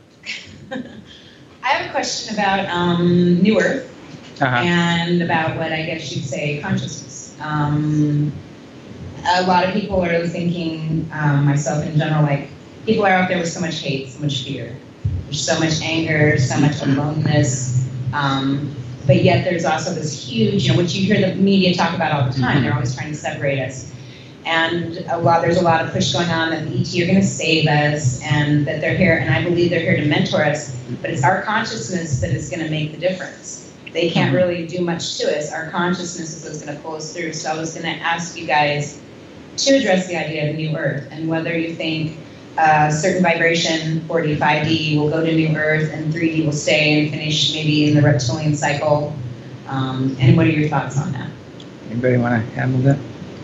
I have a question about um, New Earth Uh-huh. and about what I guess you'd say consciousness. Um, a lot of people are thinking, um, myself in general, like people are out there with so much hate, so much fear, there's so much anger, so much aloneness. Um, but yet there's also this huge, you know, which you hear the media talk about all the time. Mhm. They're always trying to separate us. And a lot, there's a lot of push going on that the E T are going to save us and that they're here, and I believe they're here to mentor us, but it's our consciousness that is going to make the difference. They can't really do much to us. Our consciousness is what's going to pull us through. So I was going to ask you guys to address the idea of New Earth and whether you think uh, certain vibration, four D, five D, will go to New Earth and three D will stay and finish maybe in the reptilian cycle. Um, and what are your thoughts on that? Anybody want to handle that?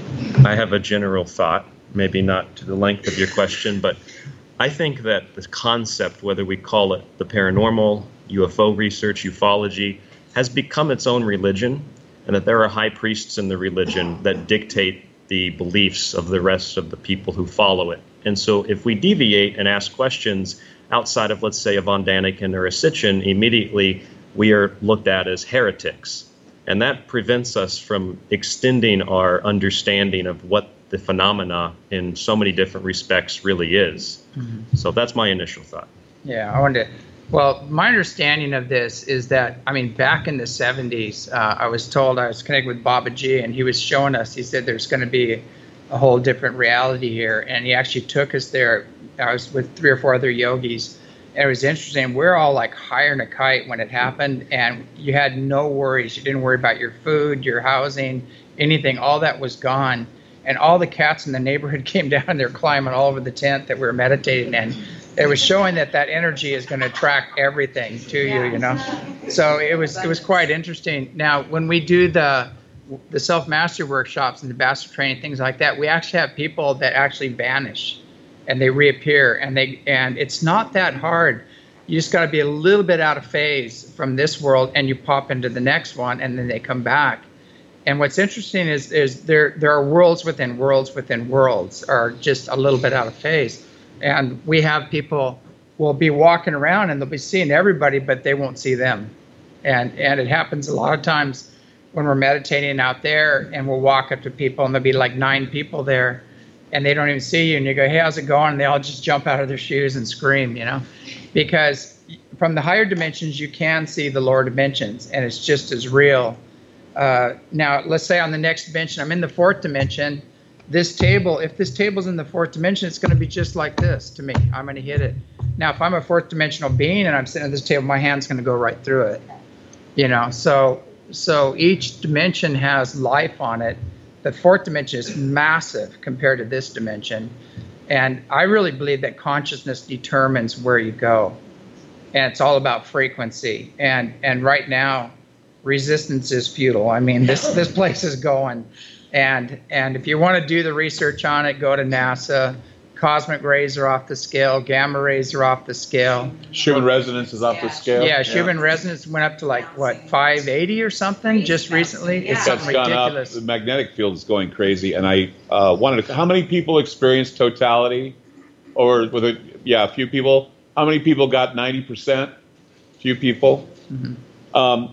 I have a general thought, maybe not to the length of your question, but I think that the concept, whether we call it the paranormal, U F O research, ufology, has become its own religion, and that there are high priests in the religion that dictate the beliefs of the rest of the people who follow it. And so if we deviate and ask questions outside of, let's say, a Von Daniken or a Sitchin, immediately we are looked at as heretics. And that prevents us from extending our understanding of what the phenomena in so many different respects really is. Mm-hmm. So that's my initial thought. Yeah, I wanted to, well, my understanding of this is that, I mean, back in the seventies, uh, I was told, I was connected with Baba G, and he was showing us, he said there's going to be a whole different reality here. And he actually took us there. I was with three or four other yogis. And it was interesting. We're all like higher than a kite when it happened, and you had no worries. You didn't worry about your food, your housing, anything. All that was gone. And all the cats in the neighborhood came down, and they're climbing all over the tent that we were meditating in. It was showing that that energy is going to attract everything to you, you know. So it was it was quite interesting. Now, when we do the the self-mastery workshops and the bastard training, things like that, we actually have people that actually vanish. And they reappear, and they and it's not that hard. You just got to be a little bit out of phase from this world, and you pop into the next one, and then they come back. And what's interesting is is there there are worlds within worlds within worlds, are just a little bit out of phase. And we have people will be walking around and they'll be seeing everybody, but they won't see them. And and it happens a lot of times when we're meditating out there, and we'll walk up to people, and there'll be like nine people there. And they don't even see you, and you go, hey, how's it going? And they all just jump out of their shoes and scream, you know, because from the higher dimensions, you can see the lower dimensions, and it's just as real. Uh, now, let's say on the next dimension, I'm in the fourth dimension. This table, if this table's in the fourth dimension, it's going to be just like this to me. I'm going to hit it. Now, if I'm a fourth dimensional being and I'm sitting at this table, my hand's going to go right through it, you know. So, so each dimension has life on it. The fourth dimension is massive compared to this dimension. And I really believe that consciousness determines where you go. And it's all about frequency. And and right now, resistance is futile. I mean, this, this place is going. And, and if you want to do the research on it, go to NASA. Cosmic rays are off the scale. Gamma rays are off the scale. Schumann resonance is off the scale. Yeah, Schumann resonance went up to like, what, five eighty or something just recently? It's That's something gone ridiculous. up. The magnetic field is going crazy, and I uh, wanted to. How many people experienced totality, or with a yeah, a few people? How many people got ninety percent? Few people. Mm-hmm. Um,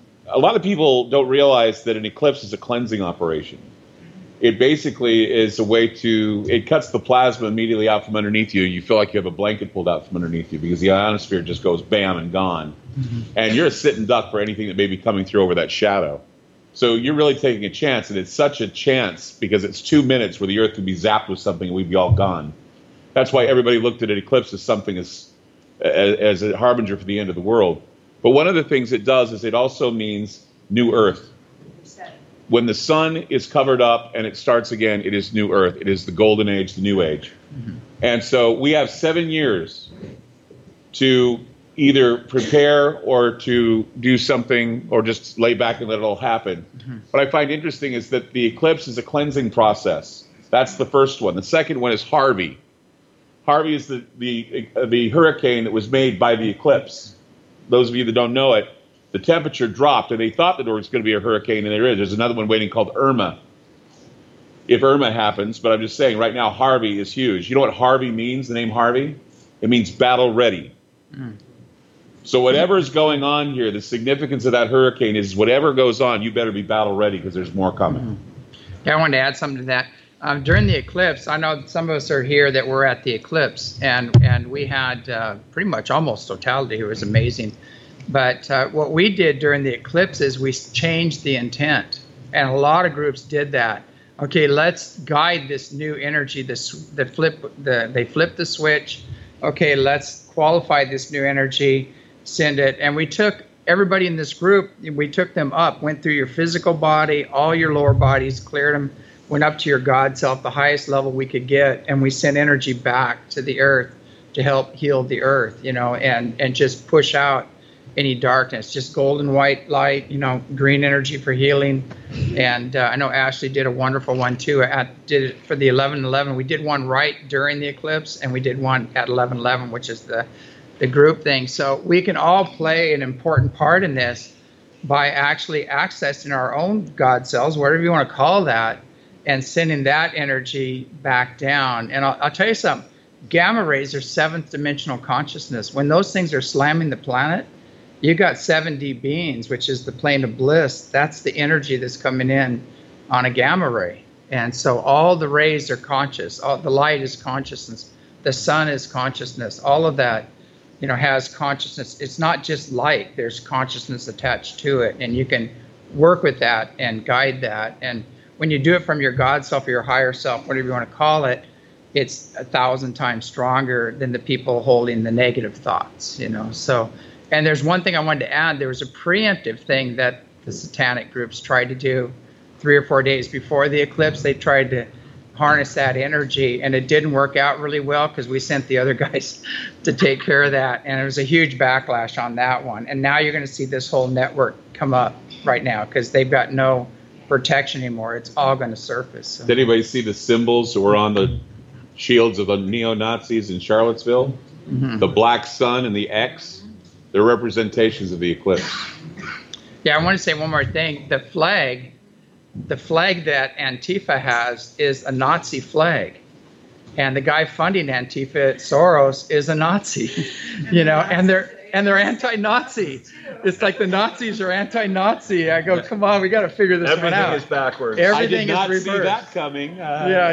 a lot of people don't realize that an eclipse is a cleansing operation. It basically is a way to, it cuts the plasma immediately out from underneath you. You feel like you have a blanket pulled out from underneath you because the ionosphere just goes bam and gone. Mm-hmm. And you're a sitting duck for anything that may be coming through over that shadow. So you're really taking a chance, and it's such a chance because it's two minutes where the Earth could be zapped with something and we'd be all gone. That's why everybody looked at an eclipse as something as, as a harbinger for the end of the world. But one of the things it does is it also means new Earth. When the sun is covered up and it starts again, it is new Earth. It is the golden age, the new age. Mm-hmm. And so we have seven years to either prepare or to do something or just lay back and let it all happen. Mm-hmm. What I find interesting is that the eclipse is a cleansing process. That's the first one. The second one is Harvey. Harvey is the, the, uh, the hurricane that was made by the eclipse. Those of you that don't know it, the temperature dropped, and they thought that there was going to be a hurricane, and there is. There's another one waiting called Irma. If Irma happens, but I'm just saying right now Harvey is huge. You know what Harvey means, the name Harvey? It means battle ready. Mm. So whatever is going on here, the significance of that hurricane is whatever goes on, you better be battle ready because there's more coming. Mm. Yeah, I wanted to add something to that. Um, during the eclipse, I know some of us are here that were at the eclipse, and, and we had uh, pretty much almost totality. It was amazing. But uh, what we did during the eclipse is we changed the intent, and a lot of groups did that. Okay, let's guide this new energy. This the flip the they flip the switch. Okay, let's qualify this new energy, send it, and we took everybody in this group. We took them up, went through your physical body, all your lower bodies, cleared them, went up to your God self, the highest level we could get, and we sent energy back to the earth to help heal the earth, you know, and and just push out any darkness, just golden white light, you know, green energy for healing. And uh, I know Ashley did a wonderful one too. At, did it for the eleven eleven. We did one right during the eclipse, and we did one at eleven eleven, which is the, the group thing. So we can all play an important part in this by actually accessing our own God cells, whatever you want to call that, and sending that energy back down. And I'll, I'll tell you something, gamma rays are seventh dimensional consciousness. When those things are slamming the planet, you got seven D beings, which is the plane of bliss. That's the energy that's coming in on a gamma ray. And so all the rays are conscious. All, the light is consciousness. The sun is consciousness. All of that, you know, has consciousness. It's not just light. There's consciousness attached to it. And you can work with that and guide that. And when you do it from your God self or your higher self, whatever you want to call it, it's a thousand times stronger than the people holding the negative thoughts, you know. So, and there's one thing I wanted to add. There was a preemptive thing that the satanic groups tried to do three or four days before the eclipse. They tried to harness that energy, and it didn't work out really well because we sent the other guys to take care of that. And it was a huge backlash on that one. And now you're going to see this whole network come up right now because they've got no protection anymore. It's all going to surface. So. Did anybody see the symbols that were on the shields of the neo-Nazis in Charlottesville? Mm-hmm. The black sun and the X? They're representations of the eclipse. Yeah, I want to say one more thing. The flag, the flag that Antifa has is a Nazi flag. And the guy funding Antifa, Soros, is a Nazi. You know, and they're and they're anti-Nazi. It's like the Nazis are anti-Nazi. I go, come on, we got to figure this Everything one out. Everything is backwards. Everything I did not is reversed. see that coming. Uh, yeah,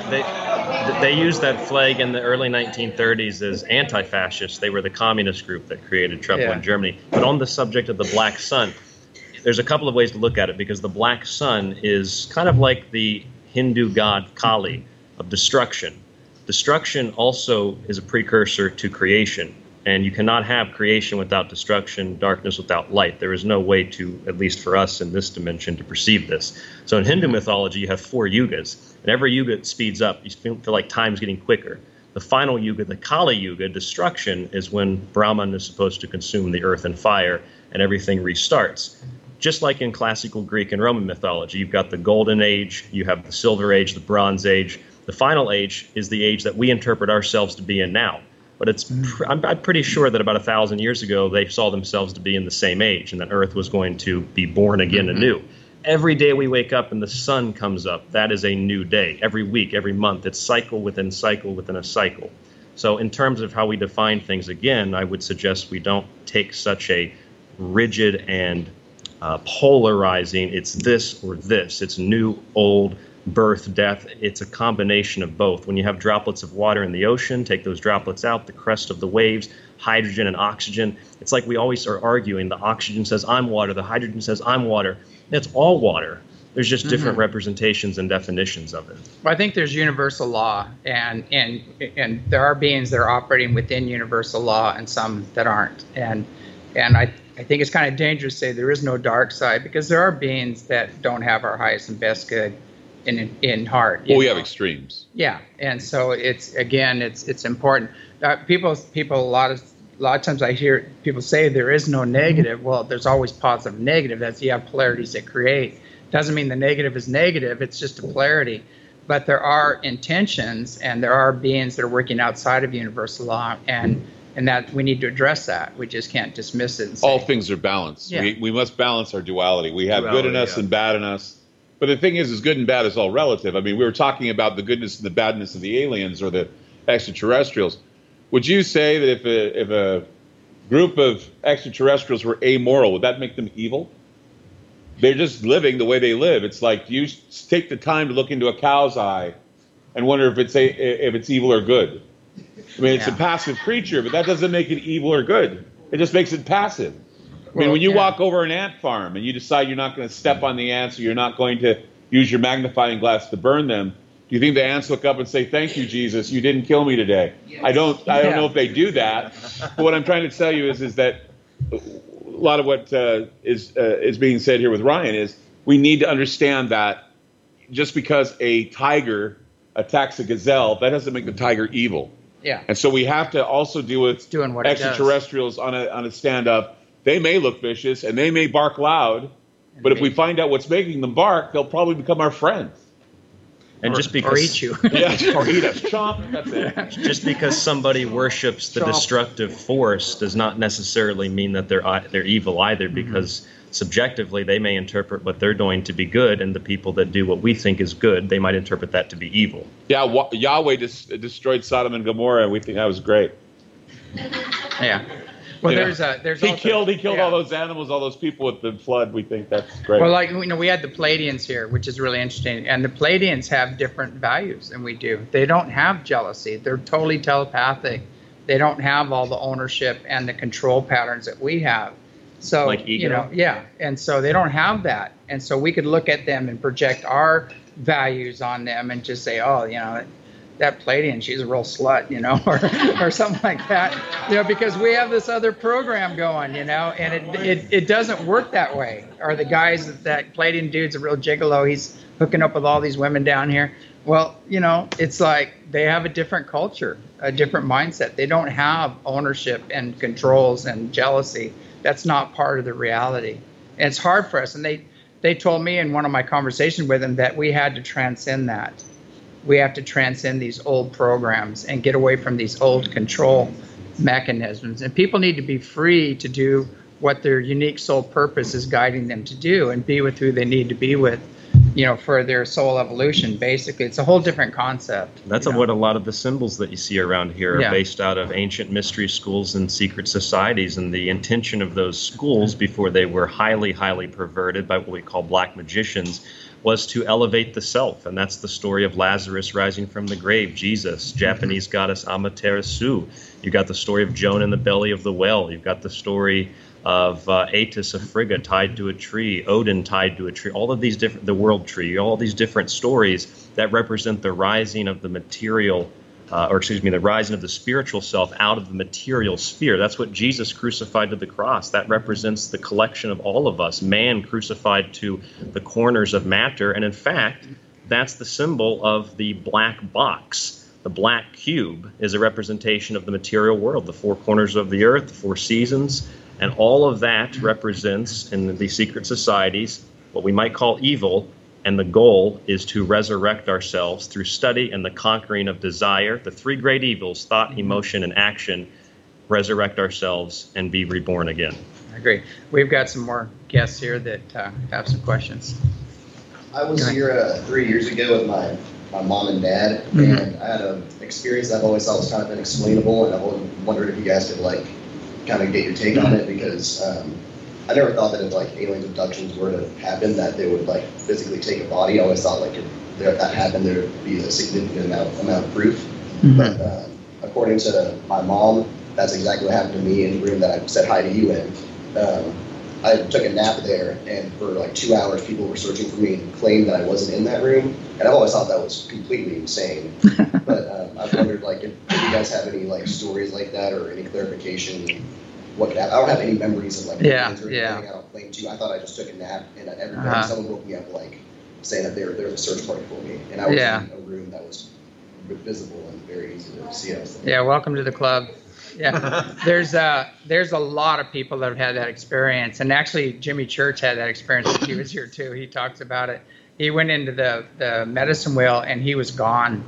yeah. They, they used that flag in the early nineteen thirties as anti-fascist. They were the communist group that created trouble Yeah. in Germany. But on the subject of the black sun, there's a couple of ways to look at it, because the black sun is kind of like the Hindu god Kali of destruction. Destruction also is a precursor to creation. And you cannot have creation without destruction, darkness without light. There is no way to, at least for us in this dimension, to perceive this. So in Hindu mythology, you have four yugas. And every yuga speeds up. You feel, feel like time's getting quicker. The final yuga, the Kali Yuga, destruction, is when Brahman is supposed to consume the earth and fire, and everything restarts. Just like in classical Greek and Roman mythology, you've got the Golden Age, you have the Silver Age, the Bronze Age. The final age is the age that we interpret ourselves to be in now. But it's pr- I'm, I'm pretty sure that about a thousand years ago, they saw themselves to be in the same age, and that Earth was going to be born again mm-hmm. anew. Every day we wake up and the sun comes up, that is a new day. Every week, every month, it's cycle within cycle within a cycle. So in terms of how we define things, again, I would suggest we don't take such a rigid and uh, polarizing, it's this or this, it's new, old, birth, death. It's a combination of both. When you have droplets of water in the ocean, take those droplets out, the crest of the waves, hydrogen and oxygen. It's like we always are arguing. The oxygen says, I'm water. The hydrogen says, I'm water. It's all water. There's just different mm-hmm. representations and definitions of it. Well, I think there's universal law, and, and, and there are beings that are operating within universal law and some that aren't. And, and I, I think it's kind of dangerous to say there is no dark side, because there are beings that don't have our highest and best good in in heart. Well, we know? have extremes. Yeah, and so it's again, it's it's important. Uh, people people a lot of a lot of times I hear people say there is no negative. Well, there's always positive and negative. That's you have polarities that create. Doesn't mean the negative is negative. It's just a polarity. But there are intentions, and there are beings that are working outside of universal law, and and that we need to address that. We just can't dismiss it and say, All things are balanced. Yeah. We, we must balance our duality. We have Duality, good in us yeah. and bad in us. But the thing is, is good and bad is all relative. I mean, we were talking about the goodness and the badness of the aliens or the extraterrestrials. Would you say that if a, if a group of extraterrestrials were amoral, would that make them evil? They're just living the way they live. It's like you s- take the time to look into a cow's eye and wonder if it's a, if it's evil or good. I mean, it's Yeah. a passive creature, but that doesn't make it evil or good. It just makes it passive. I mean, Well, when you yeah. walk over an ant farm and you decide you're not going to step on the ants or you're not going to use your magnifying glass to burn them, do you think the ants look up and say, "Thank you, Jesus, you didn't kill me today"? I don't. I don't Yeah. know if they do that. But what I'm trying to tell you is, is that a lot of what uh, is uh, is being said here with Ryan is we need to understand that just because a tiger attacks a gazelle, that doesn't make the tiger evil. yeah, And so we have to also deal with doing what it does. extraterrestrials on a on a stand of they may look vicious and they may bark loud, but if we find out what's making them bark, they'll probably become our friends. And or, just because or eat you. Yeah, or eat us. Chomp. That's it. just because somebody worships the Chomp. destructive force does not necessarily mean that they're i- they're evil either, because subjectively they may interpret what they're doing to be good, and the people that do what we think is good, they might interpret that to be evil. Yeah, Wa- Yahweh dis- destroyed Sodom and Gomorrah, and we think that was great. Yeah. Well, You know, there's a there's he also, killed he killed yeah. all those animals, all those people with the flood. We think that's great. Well, like you know, we had the Palladians here, which is really interesting, and the Palladians have different values than we do. They don't have jealousy. They're totally telepathic. They don't have all the ownership and the control patterns that we have. So, Like ego? you know, yeah, and so they don't have that, and so we could look at them and project our values on them and just say, oh, you know, that Palladian, she's a real slut, you know, or or something like that, you know, because we have this other program going, you know, and it it, it doesn't work that way. Or the guys that, that Palladian dude's a real gigolo, he's hooking up with all these women down here. Well, you know, it's like they have a different culture, a different mindset. They don't have ownership and controls and jealousy. That's not part of the reality. And it's hard for us. And they, they told me in one of my conversations with them that we had to transcend that. We have to transcend these old programs and get away from these old control mechanisms. And people need to be free to do what their unique soul purpose is guiding them to do and be with who they need to be with, you know, for their soul evolution. Basically, it's a whole different concept. That's you know? what a lot of the symbols that you see around here are Yeah. based out of ancient mystery schools and secret societies, and the intention of those schools before they were highly, highly perverted by what we call black magicians was to elevate the self. And that's the story of Lazarus rising from the grave, Jesus, Japanese goddess Amaterasu. You've got the story of Joan in the belly of the well. You've got the story of uh, Atis of Frigga tied to a tree, Odin tied to a tree, all of these different, the world tree, all these different stories that represent the rising of the material, uh, or excuse me, the rising of the spiritual self out of the material sphere. That's what Jesus crucified to the cross. That represents the collection of all of us, man crucified to the corners of matter. And in fact, that's the symbol of the black box. The black cube is a representation of the material world, the four corners of the earth, the four seasons. And all of that represents, in the secret societies, what we might call evil, and the goal is to resurrect ourselves through study and the conquering of desire, the three great evils, thought, emotion, and action, resurrect ourselves and be reborn again. I agree. We've got some more guests here that uh, have some questions. I was here uh, three years ago with my, my mom and dad, Mhm. and I had an experience that I've always thought was kind of unexplainable, and I wondered if you guys could like kind of get your take on it, because um, I never thought that if like alien abductions were to happen, that they would like physically take a body. I always thought like if there- that happened, there would be a significant amount amount of proof. Mhm. But uh, according to my mom, that's exactly what happened to me in the room that I said hi to you in. Um, I took a nap there, and for like two hours, people were searching for me and claimed that I wasn't in that room. And I've always thought that was completely insane. But um, I've wondered, like, if, if you guys have any like stories like that or any clarification, what could happen. I don't have any memories of like Yeah, aliens or yeah. anything. I don't claim to. I thought I just took a nap, and every Uh-huh. someone woke me up like saying that there there was a search party for me, and I was Yeah. in a room that was visible and very easy to see. I was like, Yeah, welcome to the club. Yeah, there's uh, there's a lot of people that have had that experience, and actually Jimmy Church had that experience when he was here too. He talks about it. He went into the the medicine wheel and he was gone,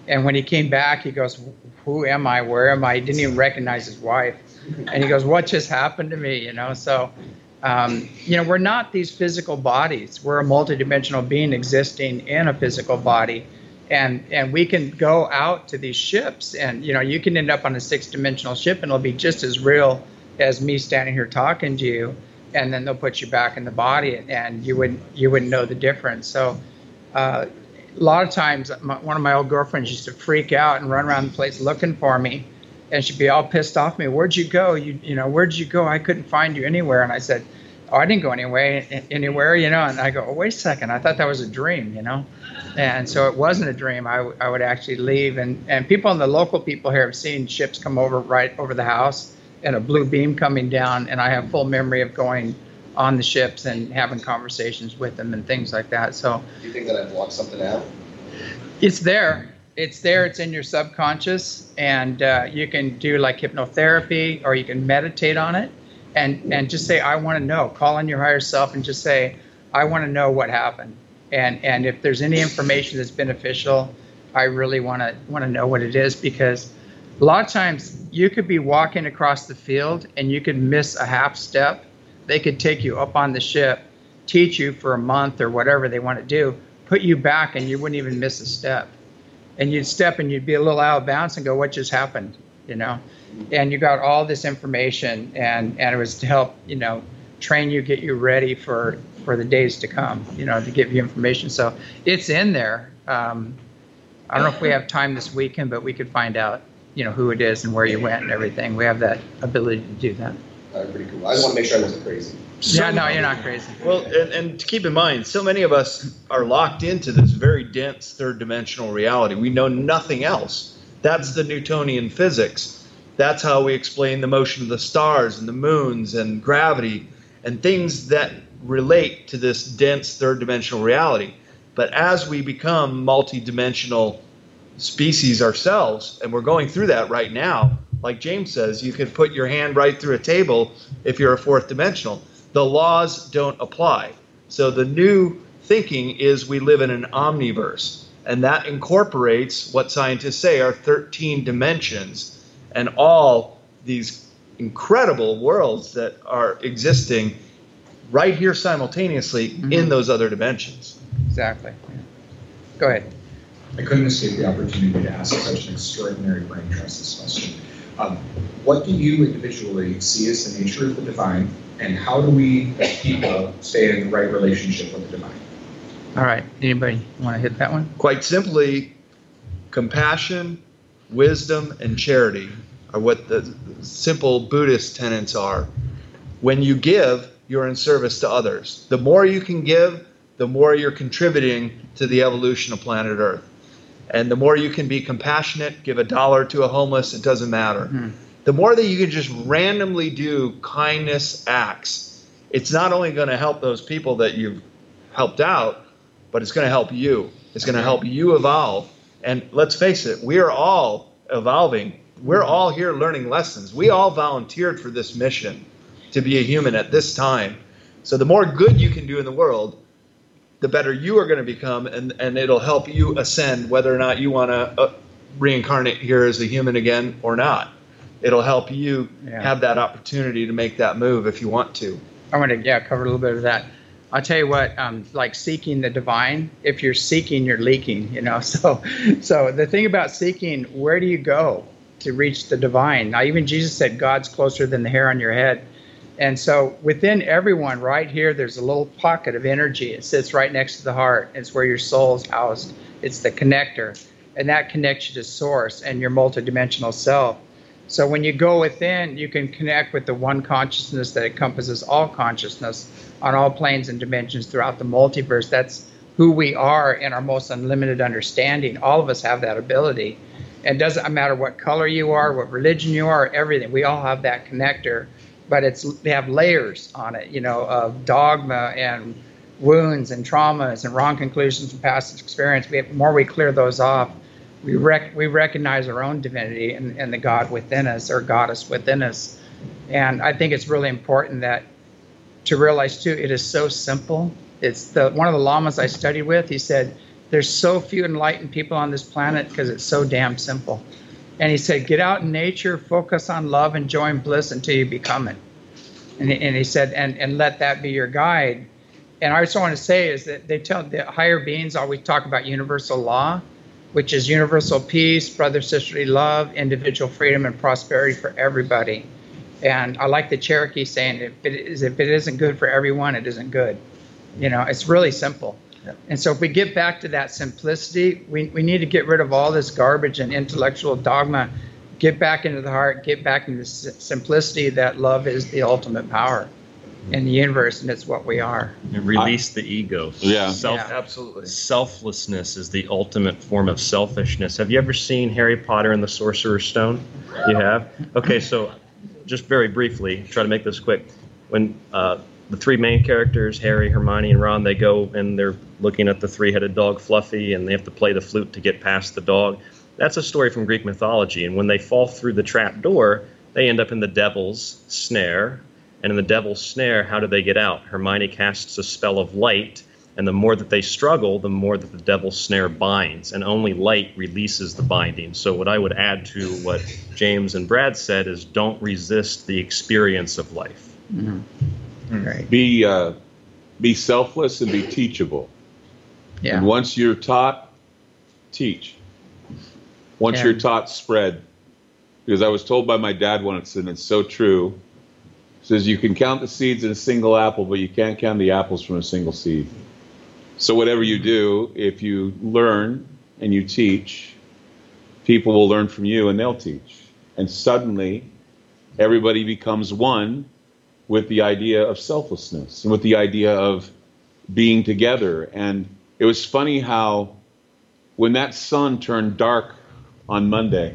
And when he came back, he goes, who am I? Where am I? He didn't even recognize his wife. And he goes, what just happened to me? You know, so, um, you know, we're not these physical bodies. We're a multidimensional being existing in a physical body. And, and we can go out to these ships and, you know, you can end up on a six dimensional ship and it'll be just as real as me standing here talking to you. And then they'll put you back in the body and you wouldn't, you wouldn't know the difference. So, uh, a lot of times, my, one of my old girlfriends used to freak out and run around the place looking for me, and she'd be all pissed off at me. Where'd you go? You, you know, where'd you go? I couldn't find you anywhere. And I said, oh, I didn't go anywhere, anywhere, you know. And I go, oh, wait a second, I thought that was a dream, you know. And so it wasn't a dream. I, w- I would actually leave, and and people, and the local people here have seen ships come over right over the house, and a blue beam coming down, and I have full memory of going on the ships and having conversations with them and things like that. So Do you think that I've blocked something out? it's there. It's there. It's in your subconscious, and uh, you can do like hypnotherapy, or you can meditate on it, and and just say, I want to know. Call on your higher self and just say, I want to know what happened, and and if there's any information that's beneficial, I really want to want to know what it is, because a lot of times you could be walking across the field and you could miss a half step. They could take you up on the ship, teach you for a month or whatever they want to do, put you back, and you wouldn't even miss a step. And you'd step and you'd be a little out of bounds and go, what just happened? You know? And you got all this information, and, and it was to help, you know, train you, get you ready for, for the days to come, you know, to give you information. So it's in there. Um, I don't know if we have time this weekend, but we could find out, you know, who it is and where you went and everything. We have that ability to do that. Uh, pretty cool. I just want to make sure I wasn't crazy. Yeah, no, you're not crazy. Well, and, and to keep in mind, so many of us are locked into this very dense third dimensional reality. We know nothing else. That's the Newtonian physics. That's how we explain the motion of the stars and the moons and gravity and things that relate to this dense third dimensional reality. But as we become multi-dimensional species ourselves, and we're going through that right now, like James says, you could put your hand right through a table if you're a fourth dimensional. The laws don't apply. So the new thinking is we live in an omniverse, and that incorporates what scientists say are thirteen dimensions and all these incredible worlds that are existing right here simultaneously mm-hmm. in those other dimensions. Exactly. Yeah. Go ahead. I couldn't escape the opportunity to ask such an extraordinary brain trust this question. Um, what do you individually see as the nature of the divine, and how do we as people stay in the right relationship with the divine? All right. Anybody want to hit that one? Quite simply, compassion, wisdom, and charity are what the simple Buddhist tenets are. When you give, you're in service to others. The more you can give, the more you're contributing to the evolution of planet Earth. And the more you can be compassionate, give a dollar to a homeless, it doesn't matter. Mm-hmm. The more that you can just randomly do kindness acts, it's not only going to help those people that you've helped out, but it's going to help you. It's going to help you evolve. And let's face it, we are all evolving. We're all here learning lessons. We all volunteered for this mission to be a human at this time. So the more good you can do in the world, the better you are going to become, and, and it'll help you ascend whether or not you want to uh, reincarnate here as a human again or not. It'll help you yeah. have that opportunity to make that move if you want to. I want to yeah cover a little bit of that. I'll tell you what, um, like seeking the divine, if you're seeking, you're leaking, you know. So, so the thing about seeking, where do you go to reach the divine? Now, even Jesus said God's closer than the hair on your head. And so within everyone right here, there's a little pocket of energy. It sits right next to the heart. It's where your soul's housed. It's the connector. And that connects you to source and your multidimensional self. So when you go within, you can connect with the one consciousness that encompasses all consciousness on all planes and dimensions throughout the multiverse. That's who we are in our most unlimited understanding. All of us have that ability. And it doesn't matter what color you are, what religion you are, everything. We all have that connector. But it's they have layers on it, you know, of dogma and wounds and traumas and wrong conclusions from past experience. We have, the more we clear those off, we rec- we recognize our own divinity and, and the God within us, or goddess within us. And I think it's really important that to realize too, it is so simple. It's the one of the lamas I studied with. He said, there's so few enlightened people on this planet because it's so damn simple. And he said, get out in nature, focus on love and joy and bliss until you become it. And, and he said, and, and let that be your guide. And I just want to say is that they tell the higher beings always talk about universal law, which is universal peace, brother, sisterly love, individual freedom, and prosperity for everybody. And I like the Cherokee saying, if it, is, if it isn't good for everyone, it isn't good. You know, it's really simple. Yeah. And so if we get back to that simplicity, we, we need to get rid of all this garbage and intellectual dogma, get back into the heart, get back into the simplicity that love is the ultimate power in the universe, and it's what we are. And release the ego. Yeah. Self, Yeah. Absolutely. Selflessness is the ultimate form of selfishness. Have you ever seen Harry Potter and the Sorcerer's Stone? You have? Okay, so just very briefly, try to make this quick. When uh, the three main characters, Harry, Hermione, and Ron, they go and they're looking at the three-headed dog Fluffy, and they have to play the flute to get past the dog. That's a story from Greek mythology, and when they fall through the trap door, they end up in the devil's snare. And in the devil's snare, how do they get out? Hermione casts a spell of light, and the more that they struggle, the more that the devil's snare binds, and only light releases the binding. So what I would add to what James and Brad said is don't resist the experience of life. Mm-hmm. Right. Be uh, be selfless and be teachable. Yeah. And once you're taught, teach. Once Yeah. you're taught, spread. Because I was told by my dad once, and it's so true. He says you can count the seeds in a single apple, but you can't count the apples from a single seed. So whatever you do, if you learn and you teach, people will learn from you and they'll teach. And suddenly, everybody becomes one with the idea of selflessness and with the idea of being together. And it was funny how when that sun turned dark on Monday,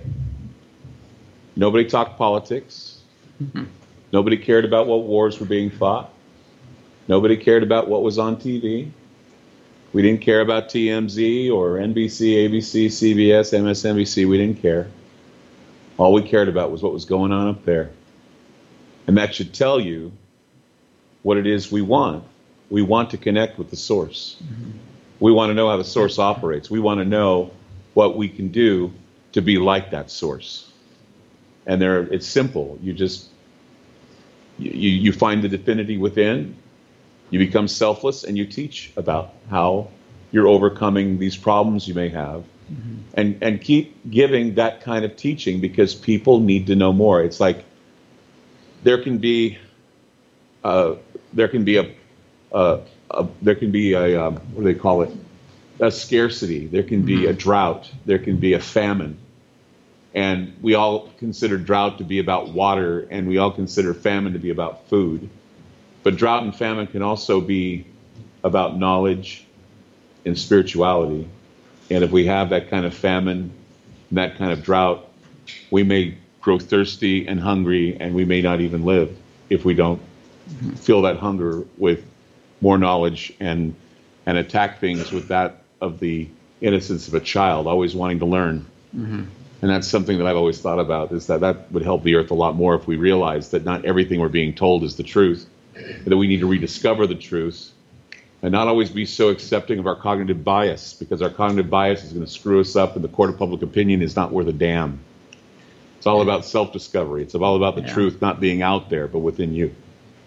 nobody talked politics. Mm-hmm. Nobody cared about what wars were being fought. Nobody cared about what was on T V. We didn't care about T M Z or N B C, A B C, C B S, M S N B C. We didn't care. All we cared about was what was going on up there. And that should tell you what it is we want. We want to connect with the source. Mm-hmm. We want to know how the source operates. We want to know what we can do to be like that source. And there, it's simple. You just, you, you find the divinity within, you become selfless, and you teach about how you're overcoming these problems you may have. Mm-hmm. And, and keep giving that kind of teaching because people need to know more. It's like there can be, uh, there can be a, a, a there can be a, um, what do they call it? A scarcity. There can be a drought. There can be a famine. And we all consider drought to be about water, and we all consider famine to be about food. But drought and famine can also be about knowledge and spirituality. And if we have that kind of famine, and that kind of drought, we may grow thirsty and hungry, and we may not even live if we don't fill that hunger with more knowledge and and attack things with that of the innocence of a child, always wanting to learn. Mm-hmm. And that's something that I've always thought about, is that that would help the earth a lot more if we realized that not everything we're being told is the truth, but that we need to rediscover the truth and not always be so accepting of our cognitive bias, because our cognitive bias is going to screw us up, and the court of public opinion is not worth a damn. It's all about self-discovery. It's all about the yeah. truth not being out there, but within you.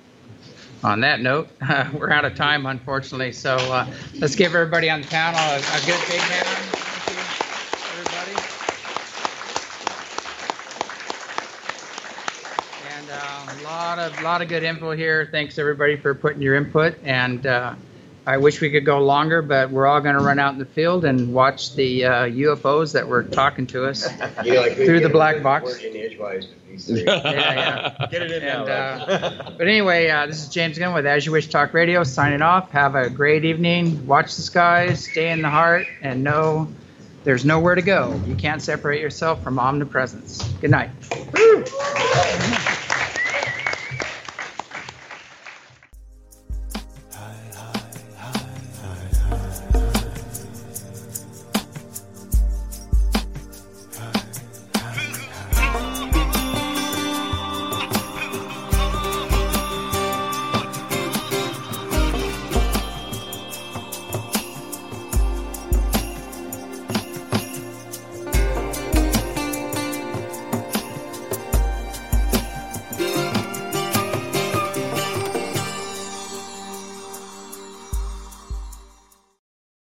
On that note, uh, we're out of time, unfortunately. So uh, let's give everybody on the panel a, a good big hand. Thank you, everybody. And uh, a lot of lot of good info here. Thanks everybody for putting your input. And uh, I wish we could go longer, but we're all going to run out in the field and watch the uh, U F Os that were talking to us You know, I couldn't through get the black it box. working edgewise with these three. Yeah, yeah. Get it in And, now. uh, but anyway, uh, this is James Gunn with As You Wish Talk Radio signing off. Have a great evening. Watch the skies, stay in the heart, and know there's nowhere to go. You can't separate yourself from omnipresence. Good night.